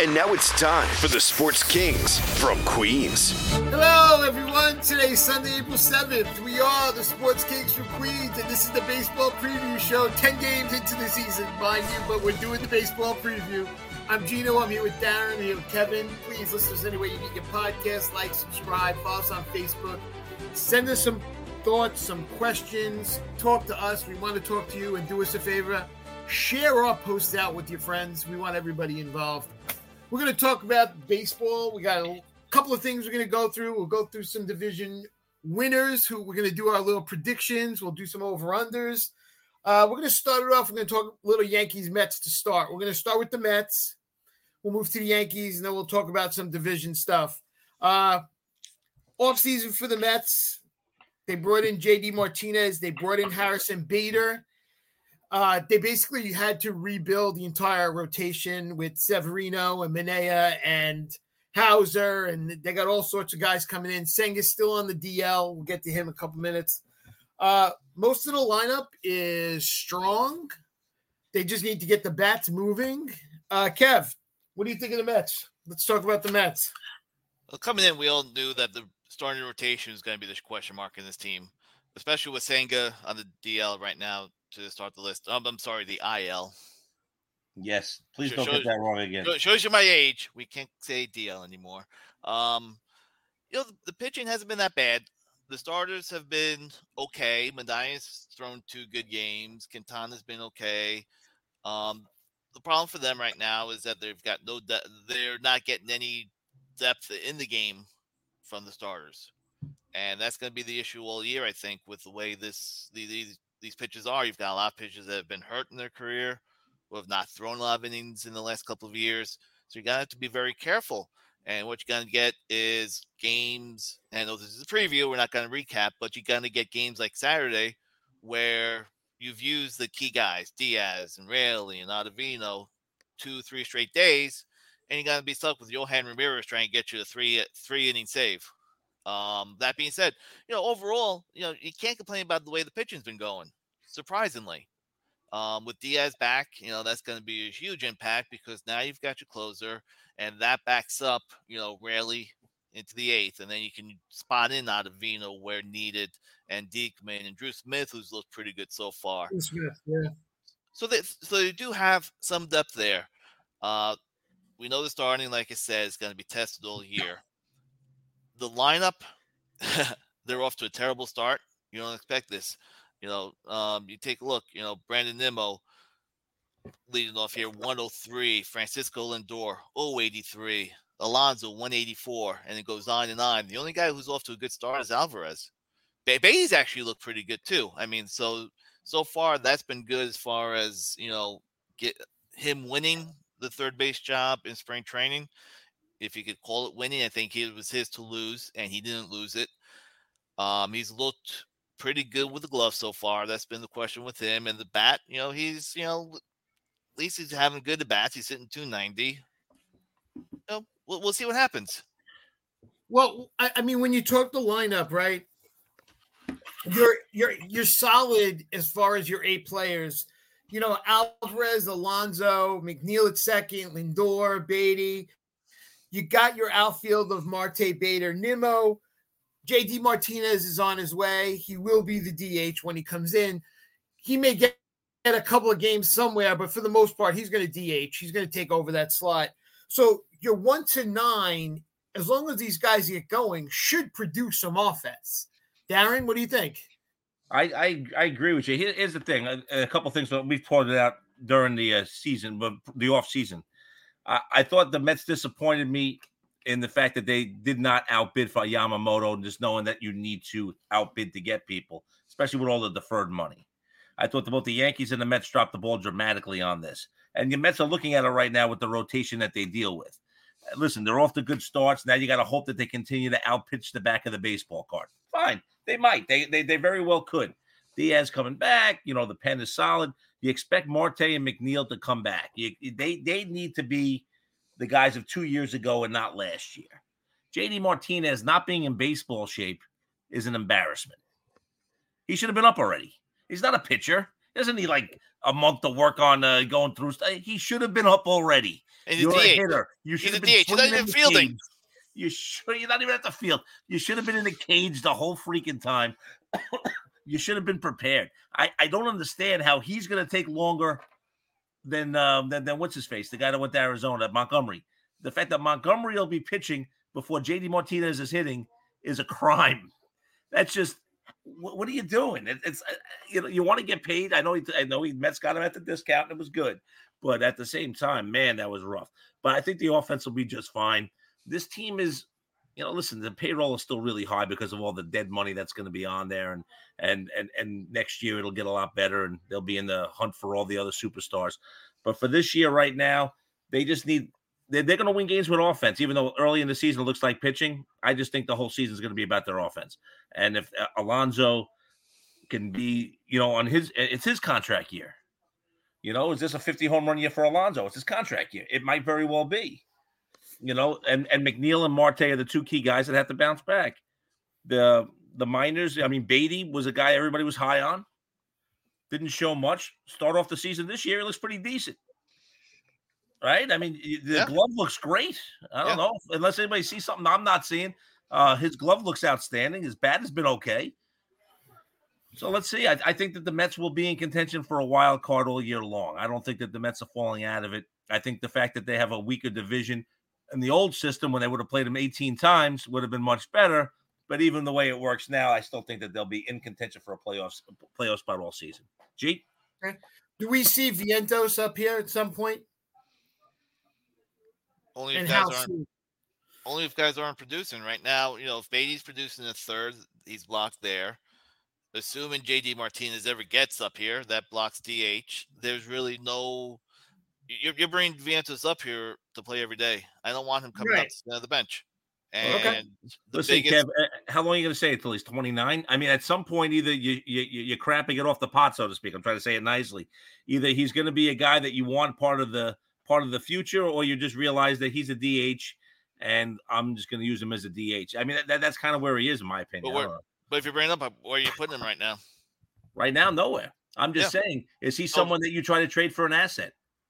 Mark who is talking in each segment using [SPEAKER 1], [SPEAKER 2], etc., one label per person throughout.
[SPEAKER 1] And now it's time for the Sports Kings from Queens.
[SPEAKER 2] Hello, everyone. Today's Sunday, April 7th. We are the Sports Kings from Queens, and this is the baseball preview show. 10 games into the season, mind you, but we're doing the baseball preview. I'm Gino. I'm here with Darren. I'm here with Kevin. Please listen to us anywhere you get your podcast. Like, subscribe, follow us on Facebook. Send us some thoughts, some questions. Talk to us. We want to talk to you, and do us a favor. Share our posts out with your friends. We want everybody involved. We're going to talk about baseball. We got a couple of things we're going to go through. We'll go through some division winners who we're going to do our little predictions. We'll do some over-unders. We're going to start it off. We're going to talk a little Yankees-Mets to start. We're going to start with the Mets. We'll move to the Yankees, and then we'll talk about some division stuff. Off-season for the Mets, they brought in J.D. Martinez. They brought in Harrison Bader. They basically had to rebuild the entire rotation with Severino and Manaea and Hauser, and they got all sorts of guys coming in. Senga's still on the DL. We'll get to him in a couple minutes. Most of the lineup is strong. They just need to get the bats moving. Kev, what do you think of the Mets? Let's talk about the Mets.
[SPEAKER 3] Well, coming in, we all knew that the starting rotation is going to be the question mark in this team, especially with Senga on the DL right now to start the list. I'm sorry, the IL.
[SPEAKER 4] Yes, please don't get that wrong again.
[SPEAKER 3] Shows you my age. We can't say DL anymore. The pitching hasn't been that bad. The starters have been okay. Manaea's thrown 2 good games. Quintana's been okay. The problem for them right now is that they've got no depth. They're not getting any depth in the game from the starters, and that's going to be the issue all year, I think, with the way these pitchers are. You've got a lot of pitchers that have been hurt in their career, who have not thrown a lot of innings in the last couple of years. So you're going to have to be very careful. And what you're going to get is games. And I know this is a preview. We're not going to recap, but you're going to get games like Saturday where you've used the key guys, Diaz and Raley and Ottavino, 2-3 straight days. And you're going to be stuck with Yohan Ramirez trying to get you a three inning save. That being said, overall, you can't complain about the way the pitching's been going, surprisingly. With Diaz back, that's going to be a huge impact because now you've got your closer, and that backs up, Raley into the 8th, and then you can spot in Ottavino where needed, and Diekman and Drew Smith, who's looked pretty good so far.
[SPEAKER 2] Smith, yeah. So
[SPEAKER 3] they do have some depth there. We know the starting, like I said, is going to be tested all year. The lineup, they're off to a terrible start. You don't expect this. You take a look, Brandon Nimmo leading off here, 103. Francisco Lindor, 083. Alonso, 184. And it goes on and on. The only guy who's off to a good start is Alvarez. Baty's actually looked pretty good, too. I mean, so far, that's been good as far as, get him winning the third base job in spring training. If you could call it winning, I think it was his to lose, and he didn't lose it. He's looked pretty good with the glove so far. That's been the question with him. And the bat, he's, at least he's having good at bats. He's hitting 290. We'll see what happens.
[SPEAKER 2] Well, I mean, when you talk the lineup, right, you're solid as far as your 8 players. Alvarez, Alonso, McNeil at second, Lindor, Baty. You got your outfield of Marte, Bader, Nimmo. J.D. Martinez is on his way. He will be the DH when he comes in. He may get a couple of games somewhere, but for the most part, he's going to DH. He's going to take over that slot. So your 1 to 9, as long as these guys get going, should produce some offense. Darren, what do you think?
[SPEAKER 4] I agree with you. Here's the thing. A couple of things that we've pointed out during the season, but the off season. I thought the Mets disappointed me in the fact that they did not outbid for Yamamoto, just knowing that you need to outbid to get people, especially with all the deferred money. I thought both the Yankees and the Mets dropped the ball dramatically on this. And the Mets are looking at it right now with the rotation that they deal with. Listen, they're off to good starts. Now you got to hope that they continue to outpitch the back of the baseball card. Fine. They might. They very well could. Diaz coming back. The pen is solid. You expect Marte and McNeil to come back. They need to be the guys of 2 years ago and not last year. J.D. Martinez not being in baseball shape is an embarrassment. He should have been up already. He's not a pitcher. Doesn't need like a month to work on going through stuff. He should have been up already.
[SPEAKER 3] And
[SPEAKER 4] You're a
[SPEAKER 3] DH.
[SPEAKER 4] hitter. You should
[SPEAKER 3] He's
[SPEAKER 4] have
[SPEAKER 3] a
[SPEAKER 4] been
[SPEAKER 3] DH. He's not even fielding.
[SPEAKER 4] You're not even at the field. You should have been in the cage the whole freaking time. You should have been prepared. I don't understand how he's going to take longer than what's his face, the guy that went to Arizona, Montgomery. The fact that Montgomery will be pitching before JD Martinez is hitting is a crime. That's just what are you doing? It's you want to get paid. I know Mets got him at the discount and it was good, but at the same time, man, that was rough. But I think the offense will be just fine. This team is, listen, the payroll is still really high because of all the dead money that's going to be on there, and next year it'll get a lot better, and they'll be in the hunt for all the other superstars. But for this year, right now, they just need. They're going to win games with offense, even though early in the season it looks like pitching. I just think the whole season is going to be about their offense. And if Alonso can be, it's his contract year. Is this a 50 home run year for Alonso? It's his contract year. It might very well be. And McNeil and Marte are the two key guys that have to bounce back. The minors, Beatty was a guy everybody was high on. Didn't show much. Start off the season this year, it looks pretty decent. Right? The glove looks great. I don't know. Unless anybody sees something I'm not seeing. His glove looks outstanding. His bat has been okay. So let's see. I think that the Mets will be in contention for a wild card all year long. I don't think that the Mets are falling out of it. I think the fact that they have a weaker division in the old system, when they would have played them 18 times, would have been much better. But even the way it works now, I still think that they'll be in contention for a playoff spot all season. G?
[SPEAKER 2] Okay. Do we see Vientos up here at some point?
[SPEAKER 3] Only if guys aren't producing right now. If Beatty's producing a third, he's blocked there. Assuming JD Martinez ever gets up here, that blocks DH. There's really no. You're bringing Vientos up here to play every day. I don't want him coming up to the bench. And
[SPEAKER 4] listen, Kev, how long are you going to say it till he's 29? At some point, either you're crapping it off the pot, so to speak. I'm trying to say it nicely. Either he's going to be a guy that you want part of the future, or you just realize that he's a DH and I'm just going to use him as a DH. That's kind of where he is, in my opinion.
[SPEAKER 3] But if you're bringing up, where are you putting him right now?
[SPEAKER 4] Right now, nowhere. I'm just saying, is he someone that you try to trade for an asset?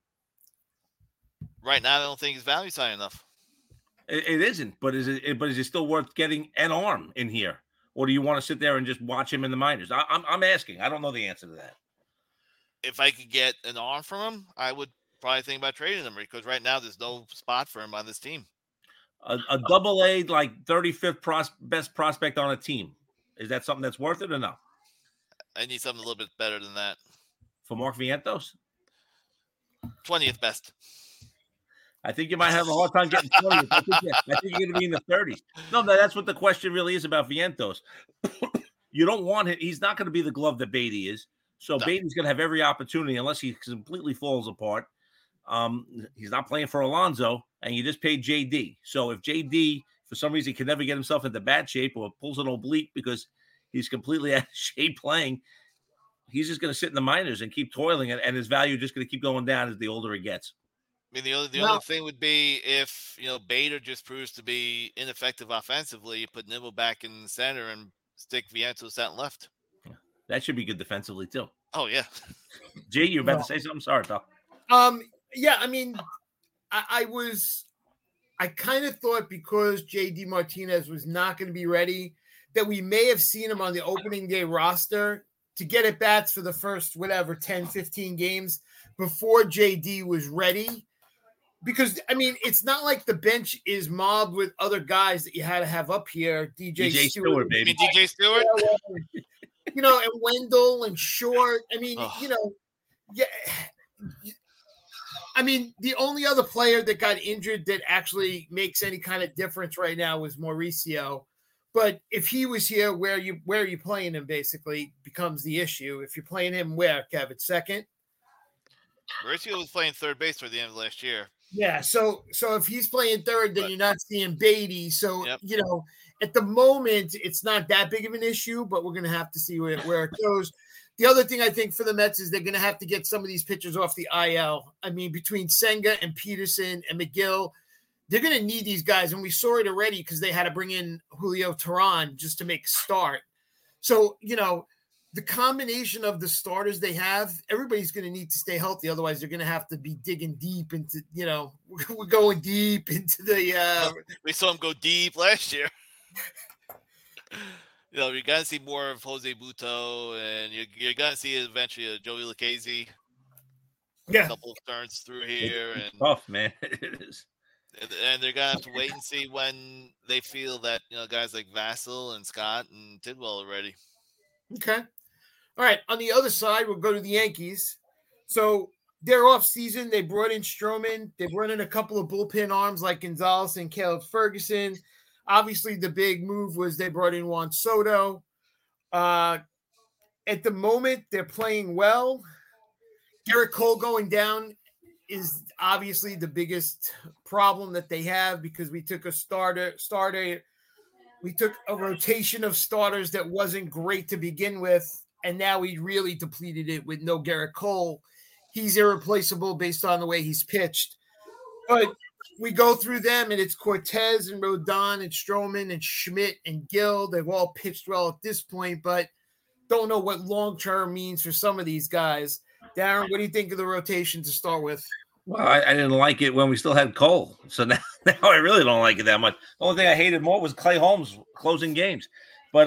[SPEAKER 3] Right now, I don't think his value's high enough.
[SPEAKER 4] It isn't, but is it still worth getting an arm in here? Or do you want to sit there and just watch him in the minors? I'm asking. I don't know the answer to that.
[SPEAKER 3] If I could get an arm from him, I would probably think about trading him, because right now there's no spot for him on this team.
[SPEAKER 4] A double-A, like 35th best prospect on a team. Is that something that's worth it or no?
[SPEAKER 3] I need something a little bit better than that.
[SPEAKER 4] For Mark Vientos?
[SPEAKER 3] 20th best.
[SPEAKER 4] I think you might have a hard time getting 20th. I think you're going to be in the 30s. No, that's what the question really is about Vientos. You don't want him. He's not going to be the glove that Beatty is. So no. Beatty's going to have every opportunity unless he completely falls apart. He's not playing for Alonso, and you just paid JD. So if JD, for some reason, can never get himself into bad shape or pulls an oblique because he's completely out of shape playing, he's just going to sit in the minors and keep toiling, and his value is just going to keep going down as the older he gets.
[SPEAKER 3] The only thing would be if, Bader just proves to be ineffective offensively, you put Nimmo back in the center and stick Vientos out and left.
[SPEAKER 4] That should be good defensively, too.
[SPEAKER 3] Oh, yeah.
[SPEAKER 4] Jay, you about to say something? Sorry, pal.
[SPEAKER 2] Yeah, I kind of thought because JD Martinez was not going to be ready that we may have seen him on the opening day roster to get at bats for the first, 10, 15 games before JD was ready. Because, it's not like the bench is mobbed with other guys that you had to have up here. DJ Stewart,
[SPEAKER 3] baby. DJ Stewart?
[SPEAKER 2] And Wendell and Short. Yeah. The only other player that got injured that actually makes any kind of difference right now was Mauricio. But if he was here, where are you playing him basically becomes the issue. If you're playing him where, Kevin, second?
[SPEAKER 3] Mauricio was playing third base for the end of last year.
[SPEAKER 2] Yeah, so if he's playing third, then you're not seeing Beatty. So,
[SPEAKER 3] yep.
[SPEAKER 2] At the moment, it's not that big of an issue, but we're going to have to see where it goes. The other thing I think for the Mets is they're going to have to get some of these pitchers off the IL. Between Senga and Peterson and McGill, they're going to need these guys. And we saw it already because they had to bring in Julio Teheran just to make a start. So, the combination of the starters they have, everybody's going to need to stay healthy. Otherwise, they're going to have to be digging deep into, we're going deep into the.
[SPEAKER 3] We saw him go deep last year. You're going to see more of Jose Buto, and you're going to see eventually a Joey Lucchese.
[SPEAKER 2] Yeah.
[SPEAKER 3] A couple of turns through here.
[SPEAKER 4] It's tough, man. It is.
[SPEAKER 3] And they're going to have to wait and see when they feel that, guys like Vassell and Scott and Tidwell are ready.
[SPEAKER 2] Okay. All right. On the other side, we'll go to the Yankees. So they're off season. They brought in Stroman. They brought in a couple of bullpen arms like Gonzalez and Caleb Ferguson. Obviously, the big move was they brought in Juan Soto. At the moment, they're playing well. Garrett Cole going down is obviously the biggest problem that they have because we took we took a rotation of starters that wasn't great to begin with, and now we really depleted it with no Garrett Cole. He's irreplaceable based on the way he's pitched. But we go through them, and it's Cortez and Rodon and Stroman and Schmidt and Gill. They've all pitched well at this point, but don't know what long-term means for some of these guys. Darren, what do you think of the rotation to start with?
[SPEAKER 4] Well, I didn't like it when we still had Cole. So now I really don't like it that much. The only thing I hated more was Clay Holmes closing games. But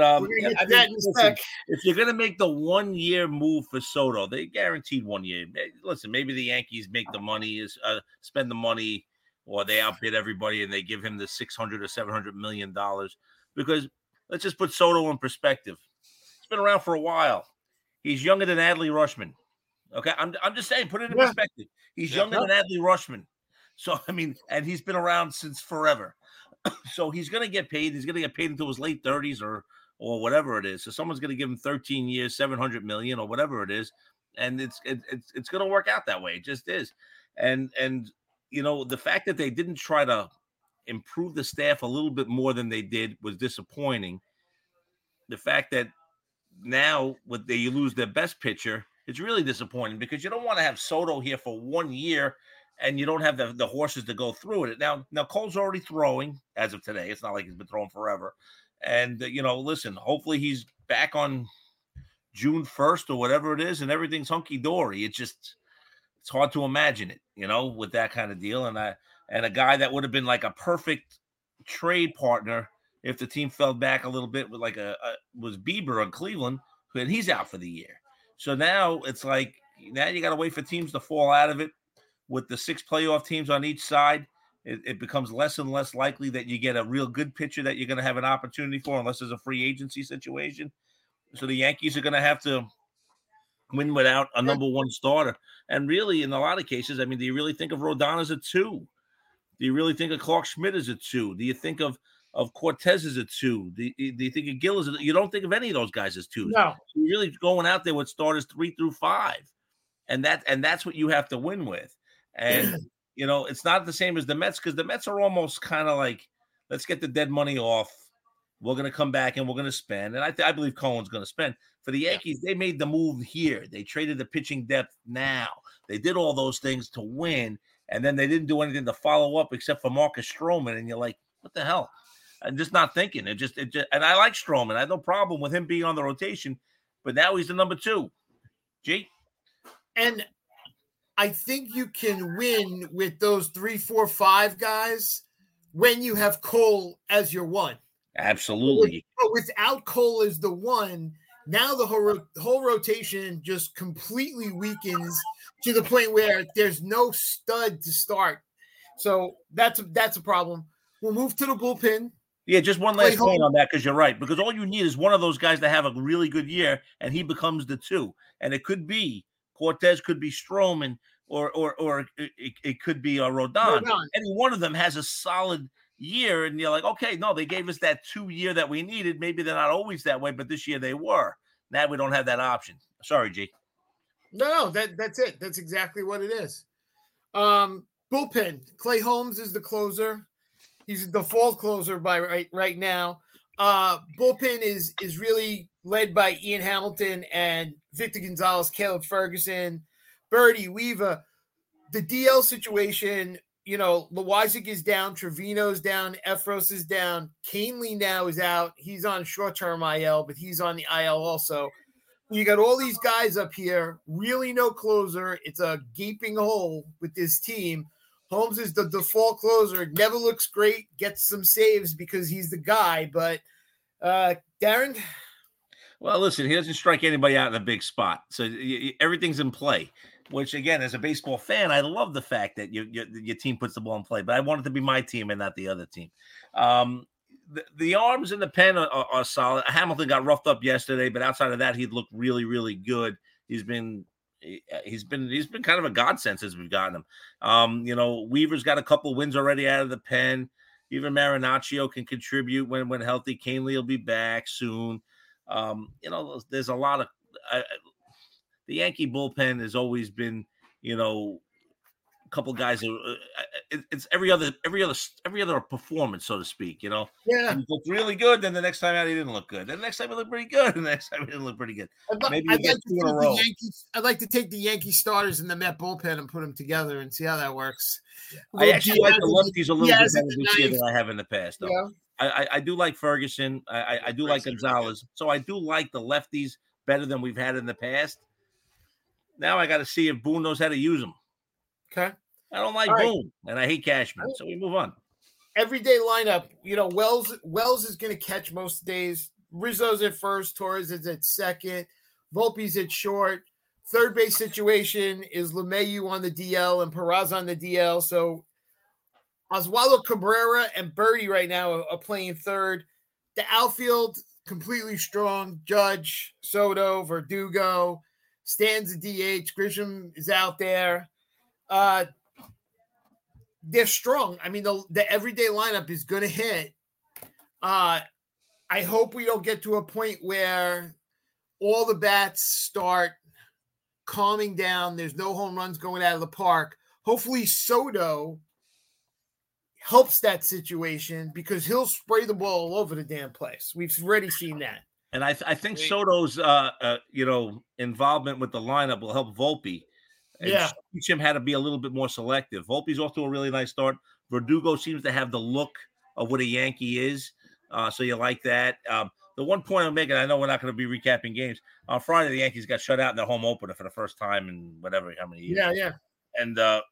[SPEAKER 4] if you're going to make the 1 year move for Soto, they guaranteed 1 year. Listen, maybe the Yankees make the money, spend the money, or they outbid everybody and they give him the $600 or $700 million. Because let's just put Soto in perspective. He's been around for a while. He's younger than Adley Rutschman. Okay, I'm just saying, put it in perspective. He's younger than Adley Rutschman. So, I mean, and he's been around since forever. So he's going to get paid. He's going to get paid until his late 30s or whatever it is. So someone's going to give him 13 years, $700 million or whatever it is. And it's going to work out that way. It just is. And the fact that they didn't try to improve the staff a little bit more than they did was disappointing. The fact that now you lose their best pitcher, it's really disappointing because you don't want to have Soto here for 1 year and you don't have the horses to go through it. Now Cole's already throwing as of today. It's not like he's been throwing forever. And, listen, hopefully he's back on June 1st or whatever it is and everything's hunky-dory. It's hard to imagine it, with that kind of deal. And a guy that would have been like a perfect trade partner if the team fell back a little bit with was Bieber on Cleveland, and he's out for the year. So now it's like, now you got to wait for teams to fall out of it. With the 6 playoff teams on each side, it becomes less and less likely that you get a real good pitcher that you're going to have an opportunity for unless there's a free agency situation. So the Yankees are going to have to win without a number one starter. And really, in a lot of cases, I mean, do you really think of Rodon as a 2? Do you really think of Clark Schmidt as a 2? Do you think of Cortez as a 2? Do you think of Gill as you don't think of any of those guys as 2s?
[SPEAKER 2] No.
[SPEAKER 4] So you're really going out there with starters 3 through 5. And that's what you have to win with. And, it's not the same as the Mets because the Mets are almost kind of like, let's get the dead money off. We're going to come back and we're going to spend. And I believe Cohen's going to spend. For the Yankees, they made the move here. They traded the pitching depth now. They did all those things to win. And then they didn't do anything to follow up except for Marcus Stroman. And you're like, what the hell? I'm just not thinking. It just, and I like Stroman. I have no problem with him being on the rotation. But now he's the number 2. G?
[SPEAKER 2] And I think you can win with those 3, 4, 5 guys when you have Cole as your 1.
[SPEAKER 4] Absolutely.
[SPEAKER 2] But without Cole as the 1, now the whole rotation just completely weakens to the point where there's no stud to start. So that's a problem. We'll move to the bullpen.
[SPEAKER 4] Yeah, just one last point on that because you're right. Because all you need is one of those guys to have a really good year, and he becomes the 2. And it could be Cortez, could be Stroman, or it could be Rodon. Any one of them has a solid year, and you're like, okay, no, they gave us that 2 year that we needed. Maybe they're not always that way, but this year they were. Now we don't have that option. Sorry, G.
[SPEAKER 2] No, that's it. That's exactly what it is. Bullpen. Clay Holmes is the closer. He's a default closer right now. Bullpen is really led by Ian Hamilton and Victor Gonzalez, Caleb Ferguson, Birdie, Weaver. The DL situation, Loizac is down, Trevino's down, Efros is down, Canely now is out. He's on short-term IL, but he's on the IL also. You got all these guys up here, really no closer. It's a gaping hole with this team. Holmes is the default closer. Never looks great, gets some saves because he's the guy. But Darren?
[SPEAKER 4] Well, listen, he doesn't strike anybody out in a big spot. So everything's in play, which, again, as a baseball fan, I love the fact that your team puts the ball in play. But I want it to be my team and not the other team. The arms in the pen are solid. Hamilton got roughed up yesterday, but outside of that, he looked really, really good. He's been kind of a godsend since we've gotten him. Weaver's got a couple wins already out of the pen. Even Marinaccio can contribute when healthy. Canely will be back soon. There's a lot of the Yankee bullpen has always been, a couple guys. It's every other performance, so to speak.
[SPEAKER 2] Yeah,
[SPEAKER 4] he looked really good. Then the next time out, he didn't look good. Then the next time, he looked pretty good. And the next time, he didn't look pretty good.
[SPEAKER 2] I'd like to take the Yankee starters in the Met bullpen and put them together and see how that works.
[SPEAKER 4] I actually like the lefties a little bit better this year than I have in the past, though.
[SPEAKER 2] Yeah.
[SPEAKER 4] I do like Ferguson. I do like Gonzalez. So I do like the lefties better than we've had in the past. Now I got to see if Boone knows how to use them.
[SPEAKER 2] Okay.
[SPEAKER 4] I don't like Boone, and I hate Cashman, so we move on.
[SPEAKER 2] Everyday lineup, Wells is going to catch most days. Rizzo's at first, Torres is at second, Volpe's at short. Third base situation is LeMahieu on the DL and Peraza on the DL. So Oswaldo Cabrera and Birdie right now are playing third. The outfield completely strong. Judge, Soto, Verdugo, Stan's the DH. Grisham is out there. They're strong. I mean, the everyday lineup is going to hit. I hope we don't get to a point where all the bats start calming down. There's no home runs going out of the park. Hopefully Soto helps that situation because he'll spray the ball all over the damn place. We've already seen that.
[SPEAKER 4] And I think Soto's, involvement with the lineup will help Volpe. And teach him how to be a little bit more selective. Volpe's off to a really nice start. Verdugo seems to have the look of what a Yankee is. So you like that. The one point I'm making, I know we're not going to be recapping games. On Friday, the Yankees got shut out in their home opener for the first time in how many years.
[SPEAKER 2] Yeah.
[SPEAKER 4] And,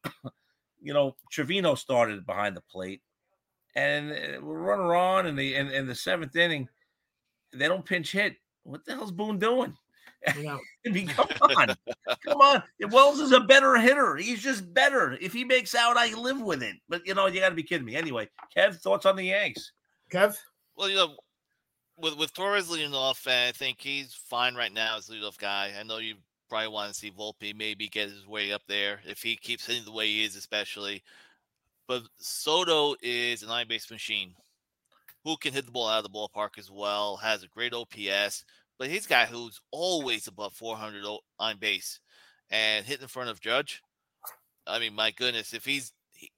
[SPEAKER 4] Trevino started behind the plate. And we're running on in the seventh inning. They don't pinch hit. What the hell's Boone doing?
[SPEAKER 2] Yeah.
[SPEAKER 4] I mean, come on. Wells is a better hitter. He's just better. If he makes out, I live with it. But, you got to be kidding me. Anyway, Kev, thoughts on the Yanks?
[SPEAKER 2] Kev?
[SPEAKER 3] Well, with Torres leading off, I think he's fine right now as leadoff guy. I know you probably want to see Volpe maybe get his way up there if he keeps hitting the way he is, especially. But Soto is an on-base machine who can hit the ball out of the ballpark as well, has a great OPS. But he's a guy who's always above 400 on base and hitting in front of Judge. I mean, my goodness, if he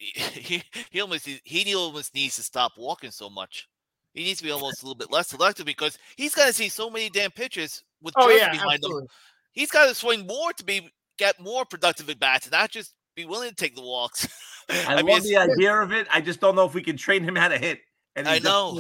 [SPEAKER 3] almost needs to stop walking so much. He needs to be almost a little bit less selective because he's got to see so many damn pitches with Judge behind him. He's got to swing more to get more productive at bats and not just be willing to take the walks.
[SPEAKER 4] I love the idea of it. I just don't know if we can train him how to hit. And
[SPEAKER 3] I know.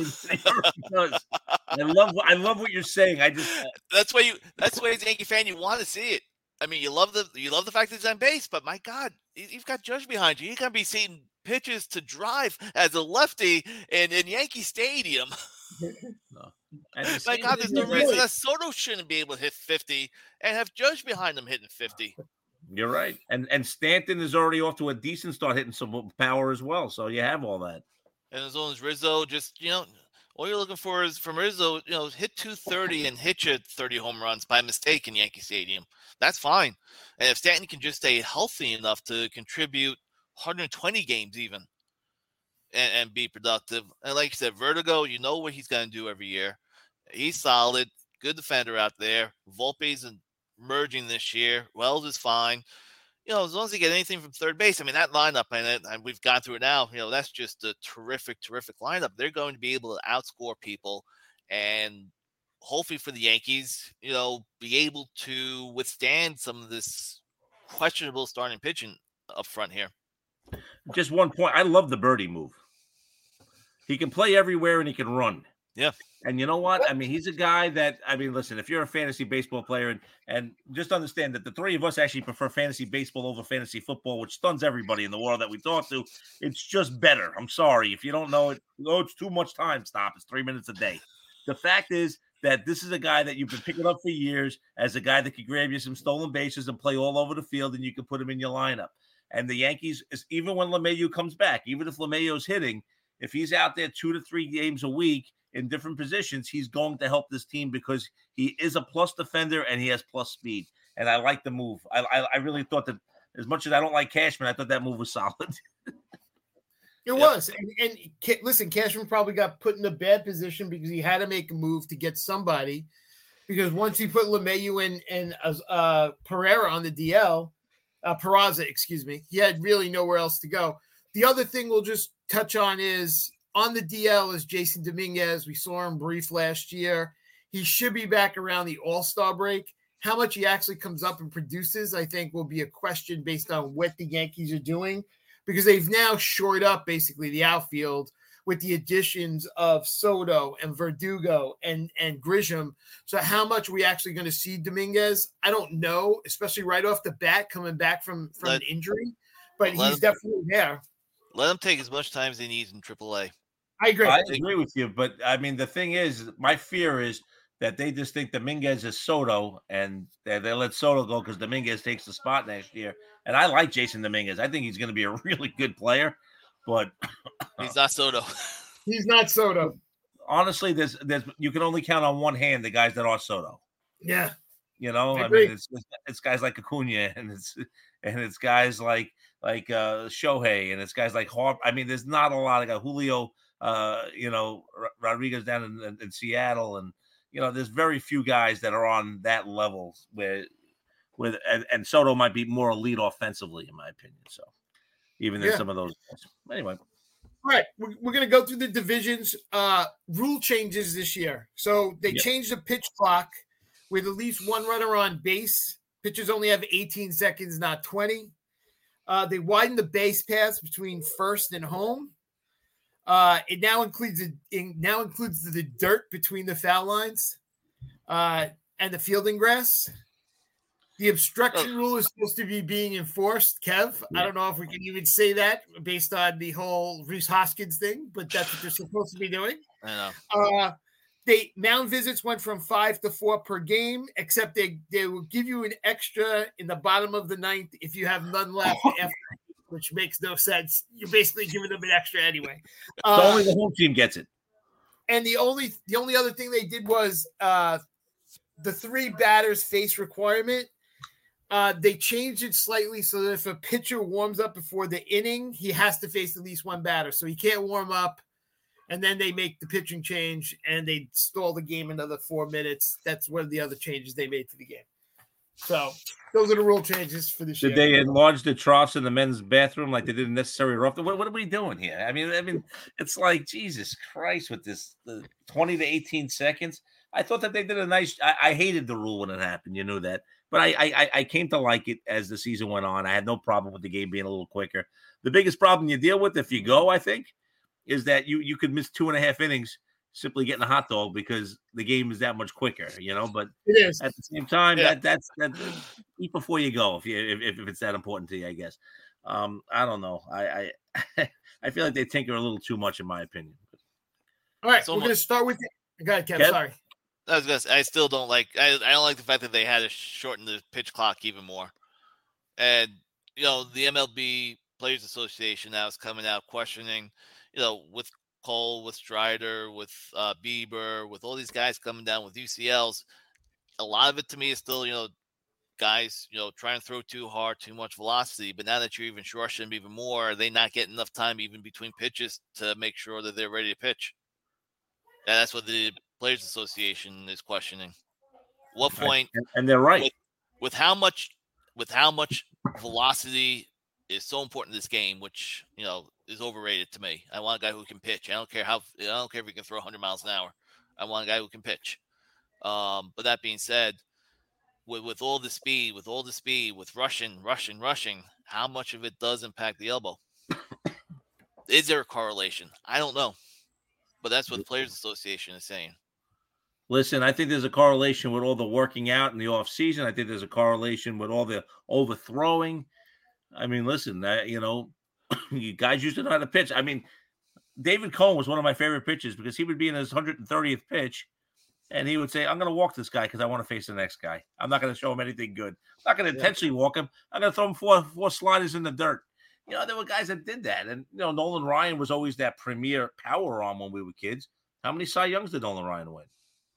[SPEAKER 4] I love what you're saying.
[SPEAKER 3] That's why as a Yankee fan you want to see it. I mean, you love the fact that he's on base, but my God, you've got Judge behind you. You're gonna be seeing pitches to drive as a lefty in Yankee Stadium.
[SPEAKER 4] No.
[SPEAKER 3] My God, there's no reason that Soto shouldn't be able to hit 50 and have Judge behind him hitting 50.
[SPEAKER 4] You're right. And Stanton is already off to a decent start hitting some power as well. So you have all that.
[SPEAKER 3] And as long as Rizzo, just, all you're looking for is from Rizzo, hit 230 and hit you 30 home runs by mistake in Yankee Stadium. That's fine. And if Stanton can just stay healthy enough to contribute 120 games even and be productive. And like you said, Verdugo, you know what he's going to do every year. He's solid, good defender out there. Volpe's emerging this year. Wells is fine. As long as they get anything from third base, I mean, that lineup, and we've gone through it now, that's just a terrific, terrific lineup. They're going to be able to outscore people and hopefully for the Yankees, be able to withstand some of this questionable starting pitching up front here.
[SPEAKER 4] Just one point. I love the Birdie move. He can play everywhere and he can run.
[SPEAKER 3] Yeah.
[SPEAKER 4] And you know what? I mean, he's a guy that, I mean, listen, if you're a fantasy baseball player and just understand that the three of us actually prefer fantasy baseball over fantasy football, which stuns everybody in the world that we talk to. It's just better. I'm sorry. If you don't know it, oh, it's too much time. Stop. It's 3 minutes a day. The fact is that this is a guy that you've been picking up for years as a guy that could grab you some stolen bases and play all over the field, and you can put him in your lineup. And the Yankees, even when LeMahieu comes back, even if LeMahieu's hitting, if he's out there 2 to 3 games a week in different positions, he's going to help this team because he is a plus defender and he has plus speed. And I like the move. I really thought that, as much as I don't like Cashman, I thought that move was solid.
[SPEAKER 2] It was. And listen, Cashman probably got put in a bad position because he had to make a move to get somebody. Because once he put LeMahieu and Pereira on the DL, Peraza, excuse me, he had really nowhere else to go. The other thing we'll just touch on is on the DL is Jason Dominguez. We saw him brief last year. He should be back around the All-Star break. How much he actually comes up and produces, I think, will be a question based on what the Yankees are doing, because they've now shored up basically the outfield with the additions of Soto and Verdugo and Grisham. So how much are we actually going to see Dominguez? I don't know, especially right off the bat coming back from an injury, but he's definitely there.
[SPEAKER 3] Let him take as much time as he needs in AAA.
[SPEAKER 2] I agree.
[SPEAKER 4] I agree with you, but I mean, the thing is, my fear is that they just think Dominguez is Soto, and they let Soto go because Dominguez takes the spot next year. And I like Jason Dominguez. I think he's going to be a really good player, but
[SPEAKER 3] he's not Soto.
[SPEAKER 2] He's not Soto.
[SPEAKER 4] Honestly, there's you can only count on one hand the guys that are Soto.
[SPEAKER 2] Yeah,
[SPEAKER 4] you know, I mean, it's guys like Acuna, and it's guys like Shohei, and it's guys like Harp. I mean, there's not a lot of guys. Julio. Rodriguez down in Seattle, and there's very few guys that are on that level and Soto might be more elite offensively, in my opinion. So even than some of those guys. Anyway.
[SPEAKER 2] All right, we're going to go through the divisions. Rule changes this year. So they changed the pitch clock with at least one runner on base. Pitchers only have 18 seconds, not 20. They widened the base paths between first and home. It now includes the dirt between the foul lines and the fielding grass. The obstruction rule is supposed to be being enforced, Kev. I don't know if we can even say that based on the whole Rhys Hoskins thing, but that's what they're supposed to be doing.
[SPEAKER 3] I
[SPEAKER 2] know. Mound visits went from 5 to 4 per game, except they will give you an extra in the bottom of the ninth if you have none left after, which makes no sense. You're basically giving them an extra anyway.
[SPEAKER 4] So only the home team gets it.
[SPEAKER 2] And the only other thing they did was the 3 batters face requirement. They changed it slightly so that if a pitcher warms up before the inning, he has to face at least 1 batter. So he can't warm up, and then they make the pitching change, and they stall the game another 4 minutes. That's one of the other changes they made to the game. So those are the rule changes for this year.
[SPEAKER 4] Did they enlarge the troughs in the men's bathroom like they did in Necessary Rough? What are we doing here? I mean, it's like, Jesus Christ, with this 20 to 18 seconds. I thought that they did a nice. I hated the rule when it happened. You knew that. But I came to like it as the season went on. I had no problem with the game being a little quicker. The biggest problem you deal with if you go, I think, is that you could miss 2.5 innings simply getting a hot dog because the game is that much quicker, But
[SPEAKER 2] it is.
[SPEAKER 4] At the same time, that's eat before you go if it's that important to you, I guess. I don't know. I feel like they tinker a little too much, in my opinion.
[SPEAKER 2] All right, we're going to start with it. Go ahead, Kev. Sorry.
[SPEAKER 3] I still don't like. I don't like the fact that they had to shorten the pitch clock even more, and the MLB Players Association now is coming out questioning, with Cole, with Strider, with Bieber, with all these guys coming down with UCLs. A lot of it to me is still, guys, trying to throw too hard, too much velocity. But now that you're even rushing them even more, are they not getting enough time even between pitches to make sure that they're ready to pitch? And that's what the Players Association is questioning. What point?
[SPEAKER 4] And they're right.
[SPEAKER 3] With how much velocity is so important in this game, which is overrated to me. I want a guy who can pitch. I don't care if he can throw 100 miles an hour. I want a guy who can pitch. But that being said, with all the speed, with rushing, how much of it does impact the elbow? Is there a correlation? I don't know. But that's what the Players Association is saying.
[SPEAKER 4] Listen, I think there's a correlation with all the working out in the off season. I think there's a correlation with all the overthrowing. I mean, listen, you guys used to know how to pitch. I mean, David Cohn was one of my favorite pitchers because he would be in his 130th pitch, and he would say, I'm going to walk this guy because I want to face the next guy. I'm not going to show him anything good. I'm not going to intentionally walk him. I'm going to throw him four sliders in the dirt. There were guys that did that. And, Nolan Ryan was always that premier power arm when we were kids. How many Cy Youngs did Nolan Ryan win?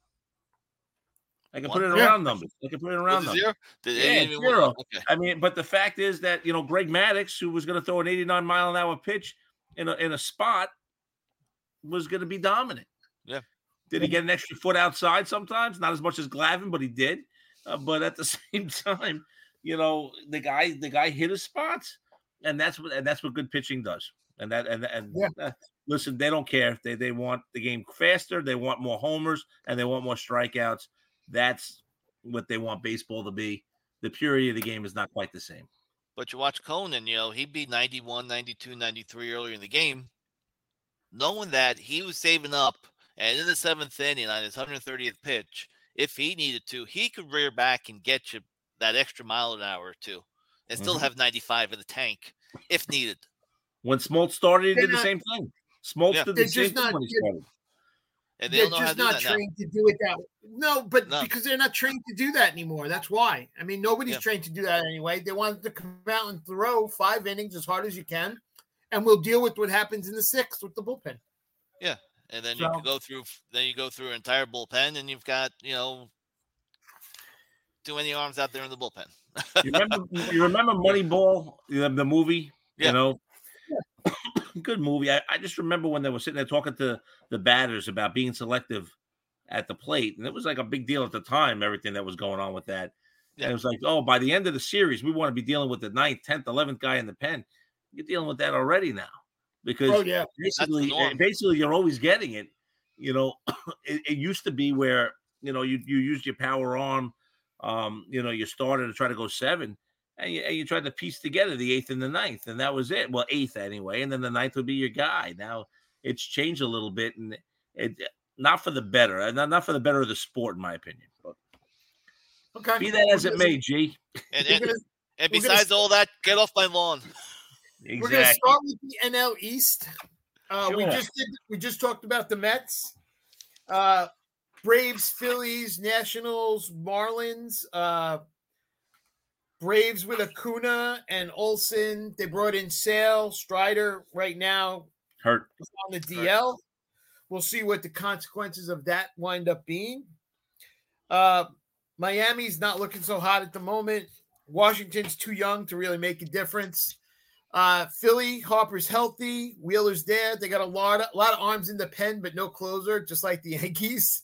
[SPEAKER 4] I can put it around numbers. I can put it around numbers. Zero. Okay. I mean, but the fact is that, Greg Maddux, who was going to throw an 89-mile-an-hour pitch in a spot, was going to be dominant.
[SPEAKER 3] Yeah.
[SPEAKER 4] Did he get an extra foot outside sometimes? Not as much as Glavine, but he did. But at the same time, the guy hit his spots, and that's what good pitching does. Listen, they don't care. They want the game faster. They want more homers, and they want more strikeouts. That's what they want baseball to be. The purity of the game is not quite the same.
[SPEAKER 3] But you watch Conan, he'd be 91, 92, 93 earlier in the game, knowing that he was saving up, and in the seventh inning on his 130th pitch, if he needed to, he could rear back and get you that extra mile an hour or two and still have 95 in the tank if needed.
[SPEAKER 4] When Smoltz started, he did the same thing. Smoltz did the same thing when he started.
[SPEAKER 3] And
[SPEAKER 2] they're just not trained to do it that way. No, because they're not trained to do that anymore. That's why. I mean, nobody's trained to do that anyway. They want to come out and throw 5 innings as hard as you can, and we'll deal with what happens in the 6th with the bullpen.
[SPEAKER 3] Yeah, and then you go through an entire bullpen, and you've got too many arms out there in the bullpen.
[SPEAKER 4] you remember Moneyball, the movie?
[SPEAKER 3] Yeah.
[SPEAKER 4] Good movie. I just remember when they were sitting there talking to the batters about being selective at the plate, and it was like a big deal at the time, everything that was going on with that. Yeah. And it was like, by the end of the series, we want to be dealing with the 9th, 10th, 11th guy in the pen. You're dealing with that already now because basically you're always getting it. It used to be where, you used your power arm, you started to try to go 7. And you tried to piece together the 8th and the 9th, and that was it. Well, 8th anyway, and then the 9th would be your guy. Now it's changed a little bit, and it not for the better, not for the better of the sport, in my opinion. But
[SPEAKER 2] okay,
[SPEAKER 4] be that as it may, G.
[SPEAKER 3] And besides all that, get off my lawn.
[SPEAKER 4] Exactly.
[SPEAKER 2] We're going to start with the NL East.
[SPEAKER 4] Sure.
[SPEAKER 2] We just talked about the Mets, Braves, Phillies, Nationals, Marlins. Braves with Acuna and Olsen. They brought in Sale. Strider right now
[SPEAKER 4] hurt
[SPEAKER 2] on the DL. We'll see what the consequences of that wind up being. Miami's not looking so hot at the moment. Washington's too young to really make a difference. Philly, Harper's healthy. Wheeler's there. They got a lot of arms in the pen, but no closer, just like the Yankees.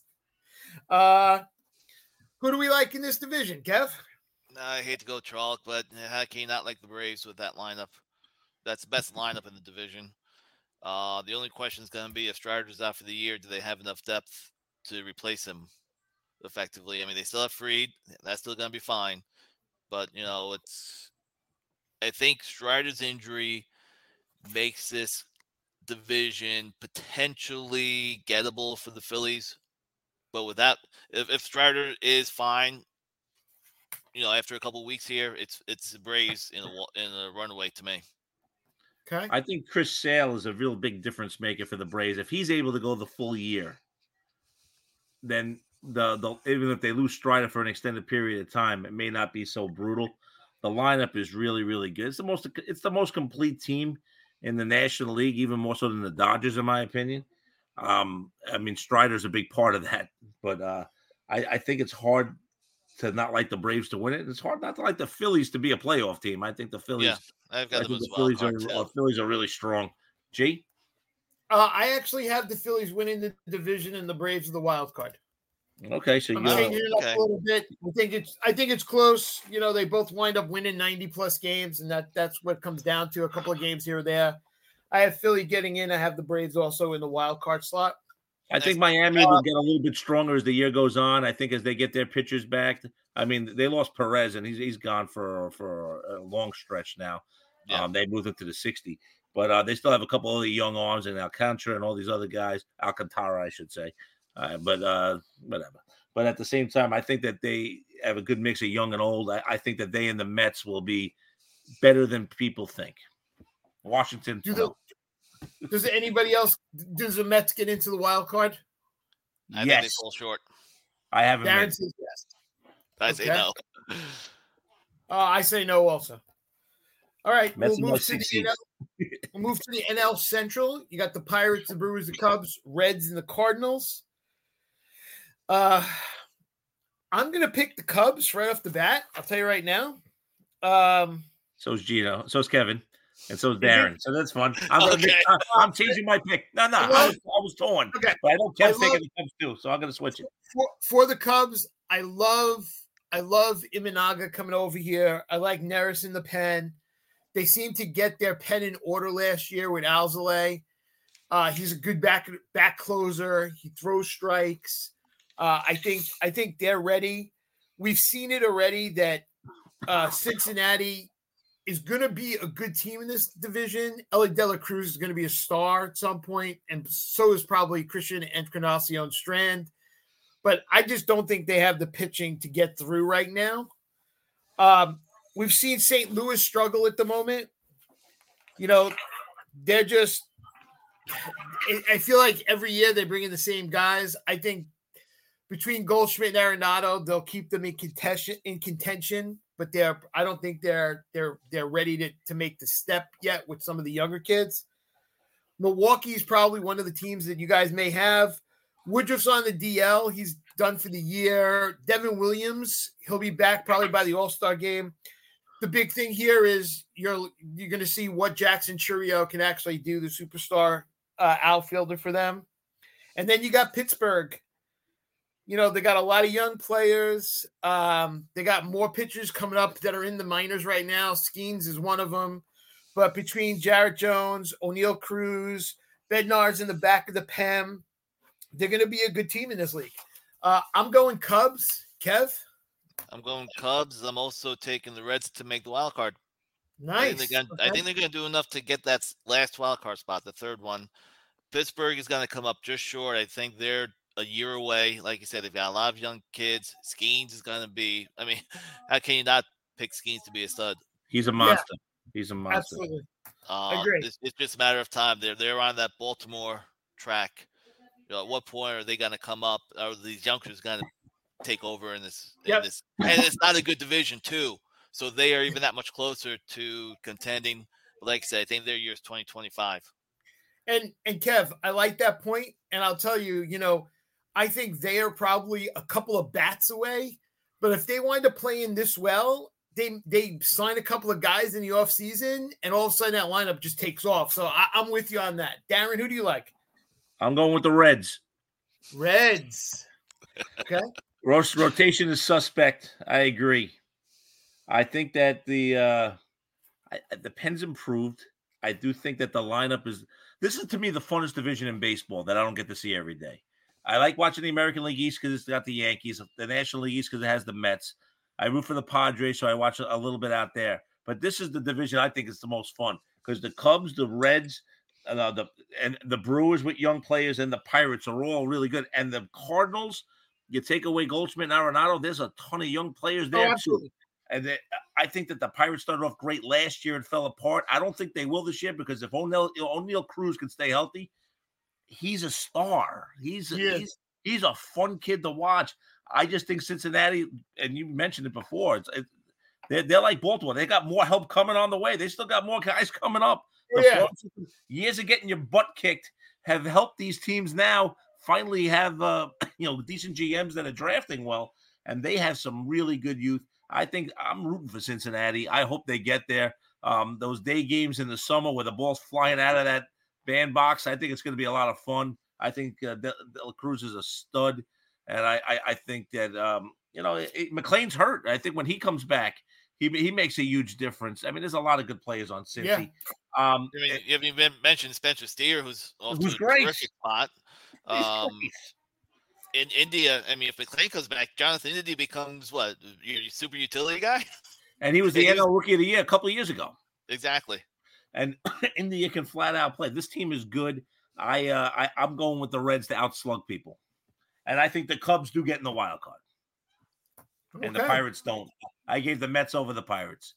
[SPEAKER 2] Who do we like in this division, Kev?
[SPEAKER 3] I hate to go Trolloc, but how can you not like the Braves with that lineup? That's the best lineup in the division. The only question is going to be if Strider's out for the year, do they have enough depth to replace him effectively? I mean, they still have Fried. That's still going to be fine. But, I think Strider's injury makes this division potentially gettable for the Phillies. But with that, if Strider is fine, after a couple of weeks here, it's the Braves in a runaway to me.
[SPEAKER 2] Okay.
[SPEAKER 4] I think Chris Sale is a real big difference maker for the Braves. If he's able to go the full year, then even if they lose Strider for an extended period of time, it may not be so brutal. The lineup is really, really good. It's the most complete team in the National League, even more so than the Dodgers, in my opinion. Strider's a big part of that, but I think it's hard to not like the Braves to win it. It's hard not to like the Phillies to be a playoff team. I think the Phillies.
[SPEAKER 3] Yeah, I've got them as
[SPEAKER 4] well. Phillies are really strong. G?
[SPEAKER 2] I actually have the Phillies winning the division and the Braves are the wild card.
[SPEAKER 4] Okay, so
[SPEAKER 2] I'm changing it up a little bit. I think it's close. They both wind up winning 90+ games, and that's what comes down to, a couple of games here or there. I have Philly getting in. I have the Braves also in the wild card slot.
[SPEAKER 4] I think Miami will get a little bit stronger as the year goes on. I think as they get their pitchers back. I mean, they lost Perez, and he's gone for a long stretch now.
[SPEAKER 3] Yeah.
[SPEAKER 4] They moved into the 60. But they still have a couple of the young arms and Alcantara and all these other guys. Alcantara, I should say. But whatever. But at the same time, I think that they have a good mix of young and old. I think that they and the Mets will be better than people think. Washington.
[SPEAKER 2] Does anybody else? Does the Mets get into the wild card?
[SPEAKER 3] I think they fall short.
[SPEAKER 2] I haven't. Darren says yes.
[SPEAKER 3] I say no.
[SPEAKER 2] I say no also. All right,
[SPEAKER 4] Mets
[SPEAKER 2] we'll move to the NL Central. You got the Pirates, the Brewers, the Cubs, Reds, and the Cardinals. I'm going to pick the Cubs right off the bat. I'll tell you right now.
[SPEAKER 4] So's Gino. So's Kevin. And so's Darren. So that's fun. I'm changing my pick. No. I was torn. Okay. But I know Kev's taking the Cubs too, so I'm going to switch it.
[SPEAKER 2] For the Cubs, I love Imanaga coming over here. I like Neris in the pen. They seem to get their pen in order last year with Alzolay. He's a good back closer. He throws strikes. I think they're ready. We've seen it already that Cincinnati is going to be a good team in this division. Ellie De La Cruz is going to be a star at some point, and so is probably Christian Encarnacion Strand. But I just don't think they have the pitching to get through right now. We've seen St. Louis struggle at the moment. They're just – I feel like every year they bring in the same guys. I think between Goldschmidt and Arenado, they'll keep them in contention. But I don't think they're ready to make the step yet with some of the younger kids. Milwaukee's probably one of the teams that you guys may have. Woodruff's on the DL. He's done for the year. Devin Williams, he'll be back probably by the All-Star game. The big thing here is you're going to see what Jackson Chourio can actually do, the superstar outfielder for them. And then you got Pittsburgh. They got a lot of young players. They got more pitchers coming up that are in the minors right now. Skeens is one of them. But between Jarrett Jones, O'Neal Cruz, Bednar's in the back of the pen, they're going to be a good team in this league. I'm going Cubs. Kev?
[SPEAKER 3] I'm going Cubs. I'm also taking the Reds to make the wild card.
[SPEAKER 2] Nice.
[SPEAKER 3] I think they're going to do enough to get that last wild card spot, the third one. Pittsburgh is going to come up just short. I think they're a year away. Like you said, they've got a lot of young kids. Skeens is going to be – how can you not pick Skeens to be a stud?
[SPEAKER 4] He's a monster. Yeah. He's a monster.
[SPEAKER 2] Absolutely. I agree.
[SPEAKER 3] It's just a matter of time. They're on that Baltimore track. At what point are they going to come up? Are these youngsters going to take over in this? And it's not a good division too. So they are even that much closer to contending. But like I said, I think their year is 2025.
[SPEAKER 2] And Kev, I like that point. And I'll tell you, I think they are probably a couple of bats away. But if they wind up playing this well, they sign a couple of guys in the offseason, and all of a sudden that lineup just takes off. So I'm with you on that. Darren, who do you like?
[SPEAKER 4] I'm going with the Reds.
[SPEAKER 2] Reds. Okay.
[SPEAKER 4] Rotation is suspect. I agree. I think that the pen's improved. I do think that the lineup is – this is, to me, the funnest division in baseball that I don't get to see every day. I like watching the American League East because it's got the Yankees, the National League East because it has the Mets. I root for the Padres, so I watch a little bit out there. But this is the division I think is the most fun because the Cubs, the Reds – and the Brewers with young players and the Pirates are all really good. And the Cardinals, you take away Goldschmidt and Arenado, there's a ton of young players there too. And I think that the Pirates started off great last year and fell apart. I don't think they will this year because if O'Neal Cruz can stay healthy, he's a star. He's a fun kid to watch. I just think Cincinnati, and you mentioned it before, they're like Baltimore. They got more help coming on the way. They still got more guys coming up. Years of getting your butt kicked have helped these teams now finally have decent GMs that are drafting well, and they have some really good youth. I think I'm rooting for Cincinnati. I hope they get there. Those day games in the summer where the ball's flying out of that bandbox, I think it's going to be a lot of fun. I think De La Cruz is a stud, and I think that McLean's hurt. I think when he comes back, he makes a huge difference. I mean, there's a lot of good players on Cincy.
[SPEAKER 3] Yeah. You haven't even mentioned Spencer Steer, who's off to a terrific spot. In India, I mean, if McLean comes back, Jonathan India becomes what? Your super utility guy?
[SPEAKER 4] And he was the NL Rookie of the Year a couple of years ago.
[SPEAKER 3] Exactly.
[SPEAKER 4] And India can flat out play. This team is good. I'm going with the Reds to outslug people. And I think the Cubs do get in the wild card. And the Pirates don't. I gave the Mets over the Pirates.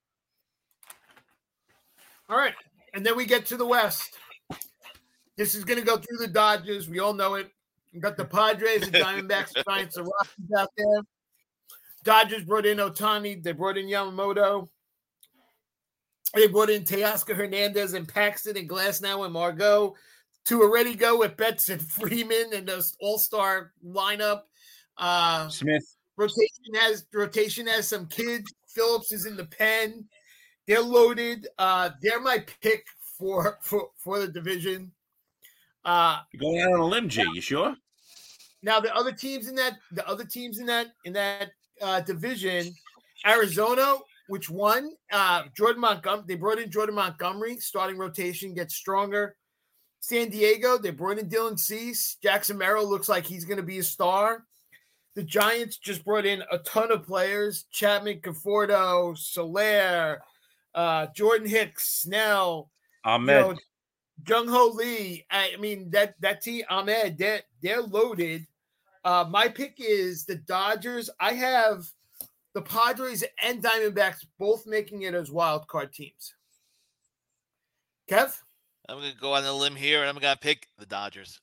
[SPEAKER 2] All right. And then we get to the West. This is going to go through the Dodgers. We all know it. We got the Padres, the Diamondbacks, the Giants, the Rockies out there. Dodgers brought in Ohtani. They brought in Yamamoto. They brought in Teoscar Hernandez and Paxton and Glasnow and Margot to already go with Betts and Freeman and this all-star lineup.
[SPEAKER 4] Smith.
[SPEAKER 2] Rotation has some kids. Phillips is in the pen. They're loaded. They're my pick for the division.
[SPEAKER 4] You're going out on a limb, G. You sure?
[SPEAKER 2] Now the other teams in that division, Arizona, which won, Jordan Montgomery. They brought in Jordan Montgomery. Starting rotation gets stronger. San Diego, they brought in Dylan Cease. Jackson Merrill looks like he's going to be a star. The Giants just brought in a ton of players: Chapman, Conforto, Soler, Jordan Hicks, Snell,
[SPEAKER 4] Ahmed,
[SPEAKER 2] Jung Ho Lee. I mean that team, Ahmed, they're loaded. My pick is the Dodgers. I have the Padres and Diamondbacks both making it as wild card teams. Kev?
[SPEAKER 3] I'm going to go on a limb here, and I'm going to pick the Dodgers.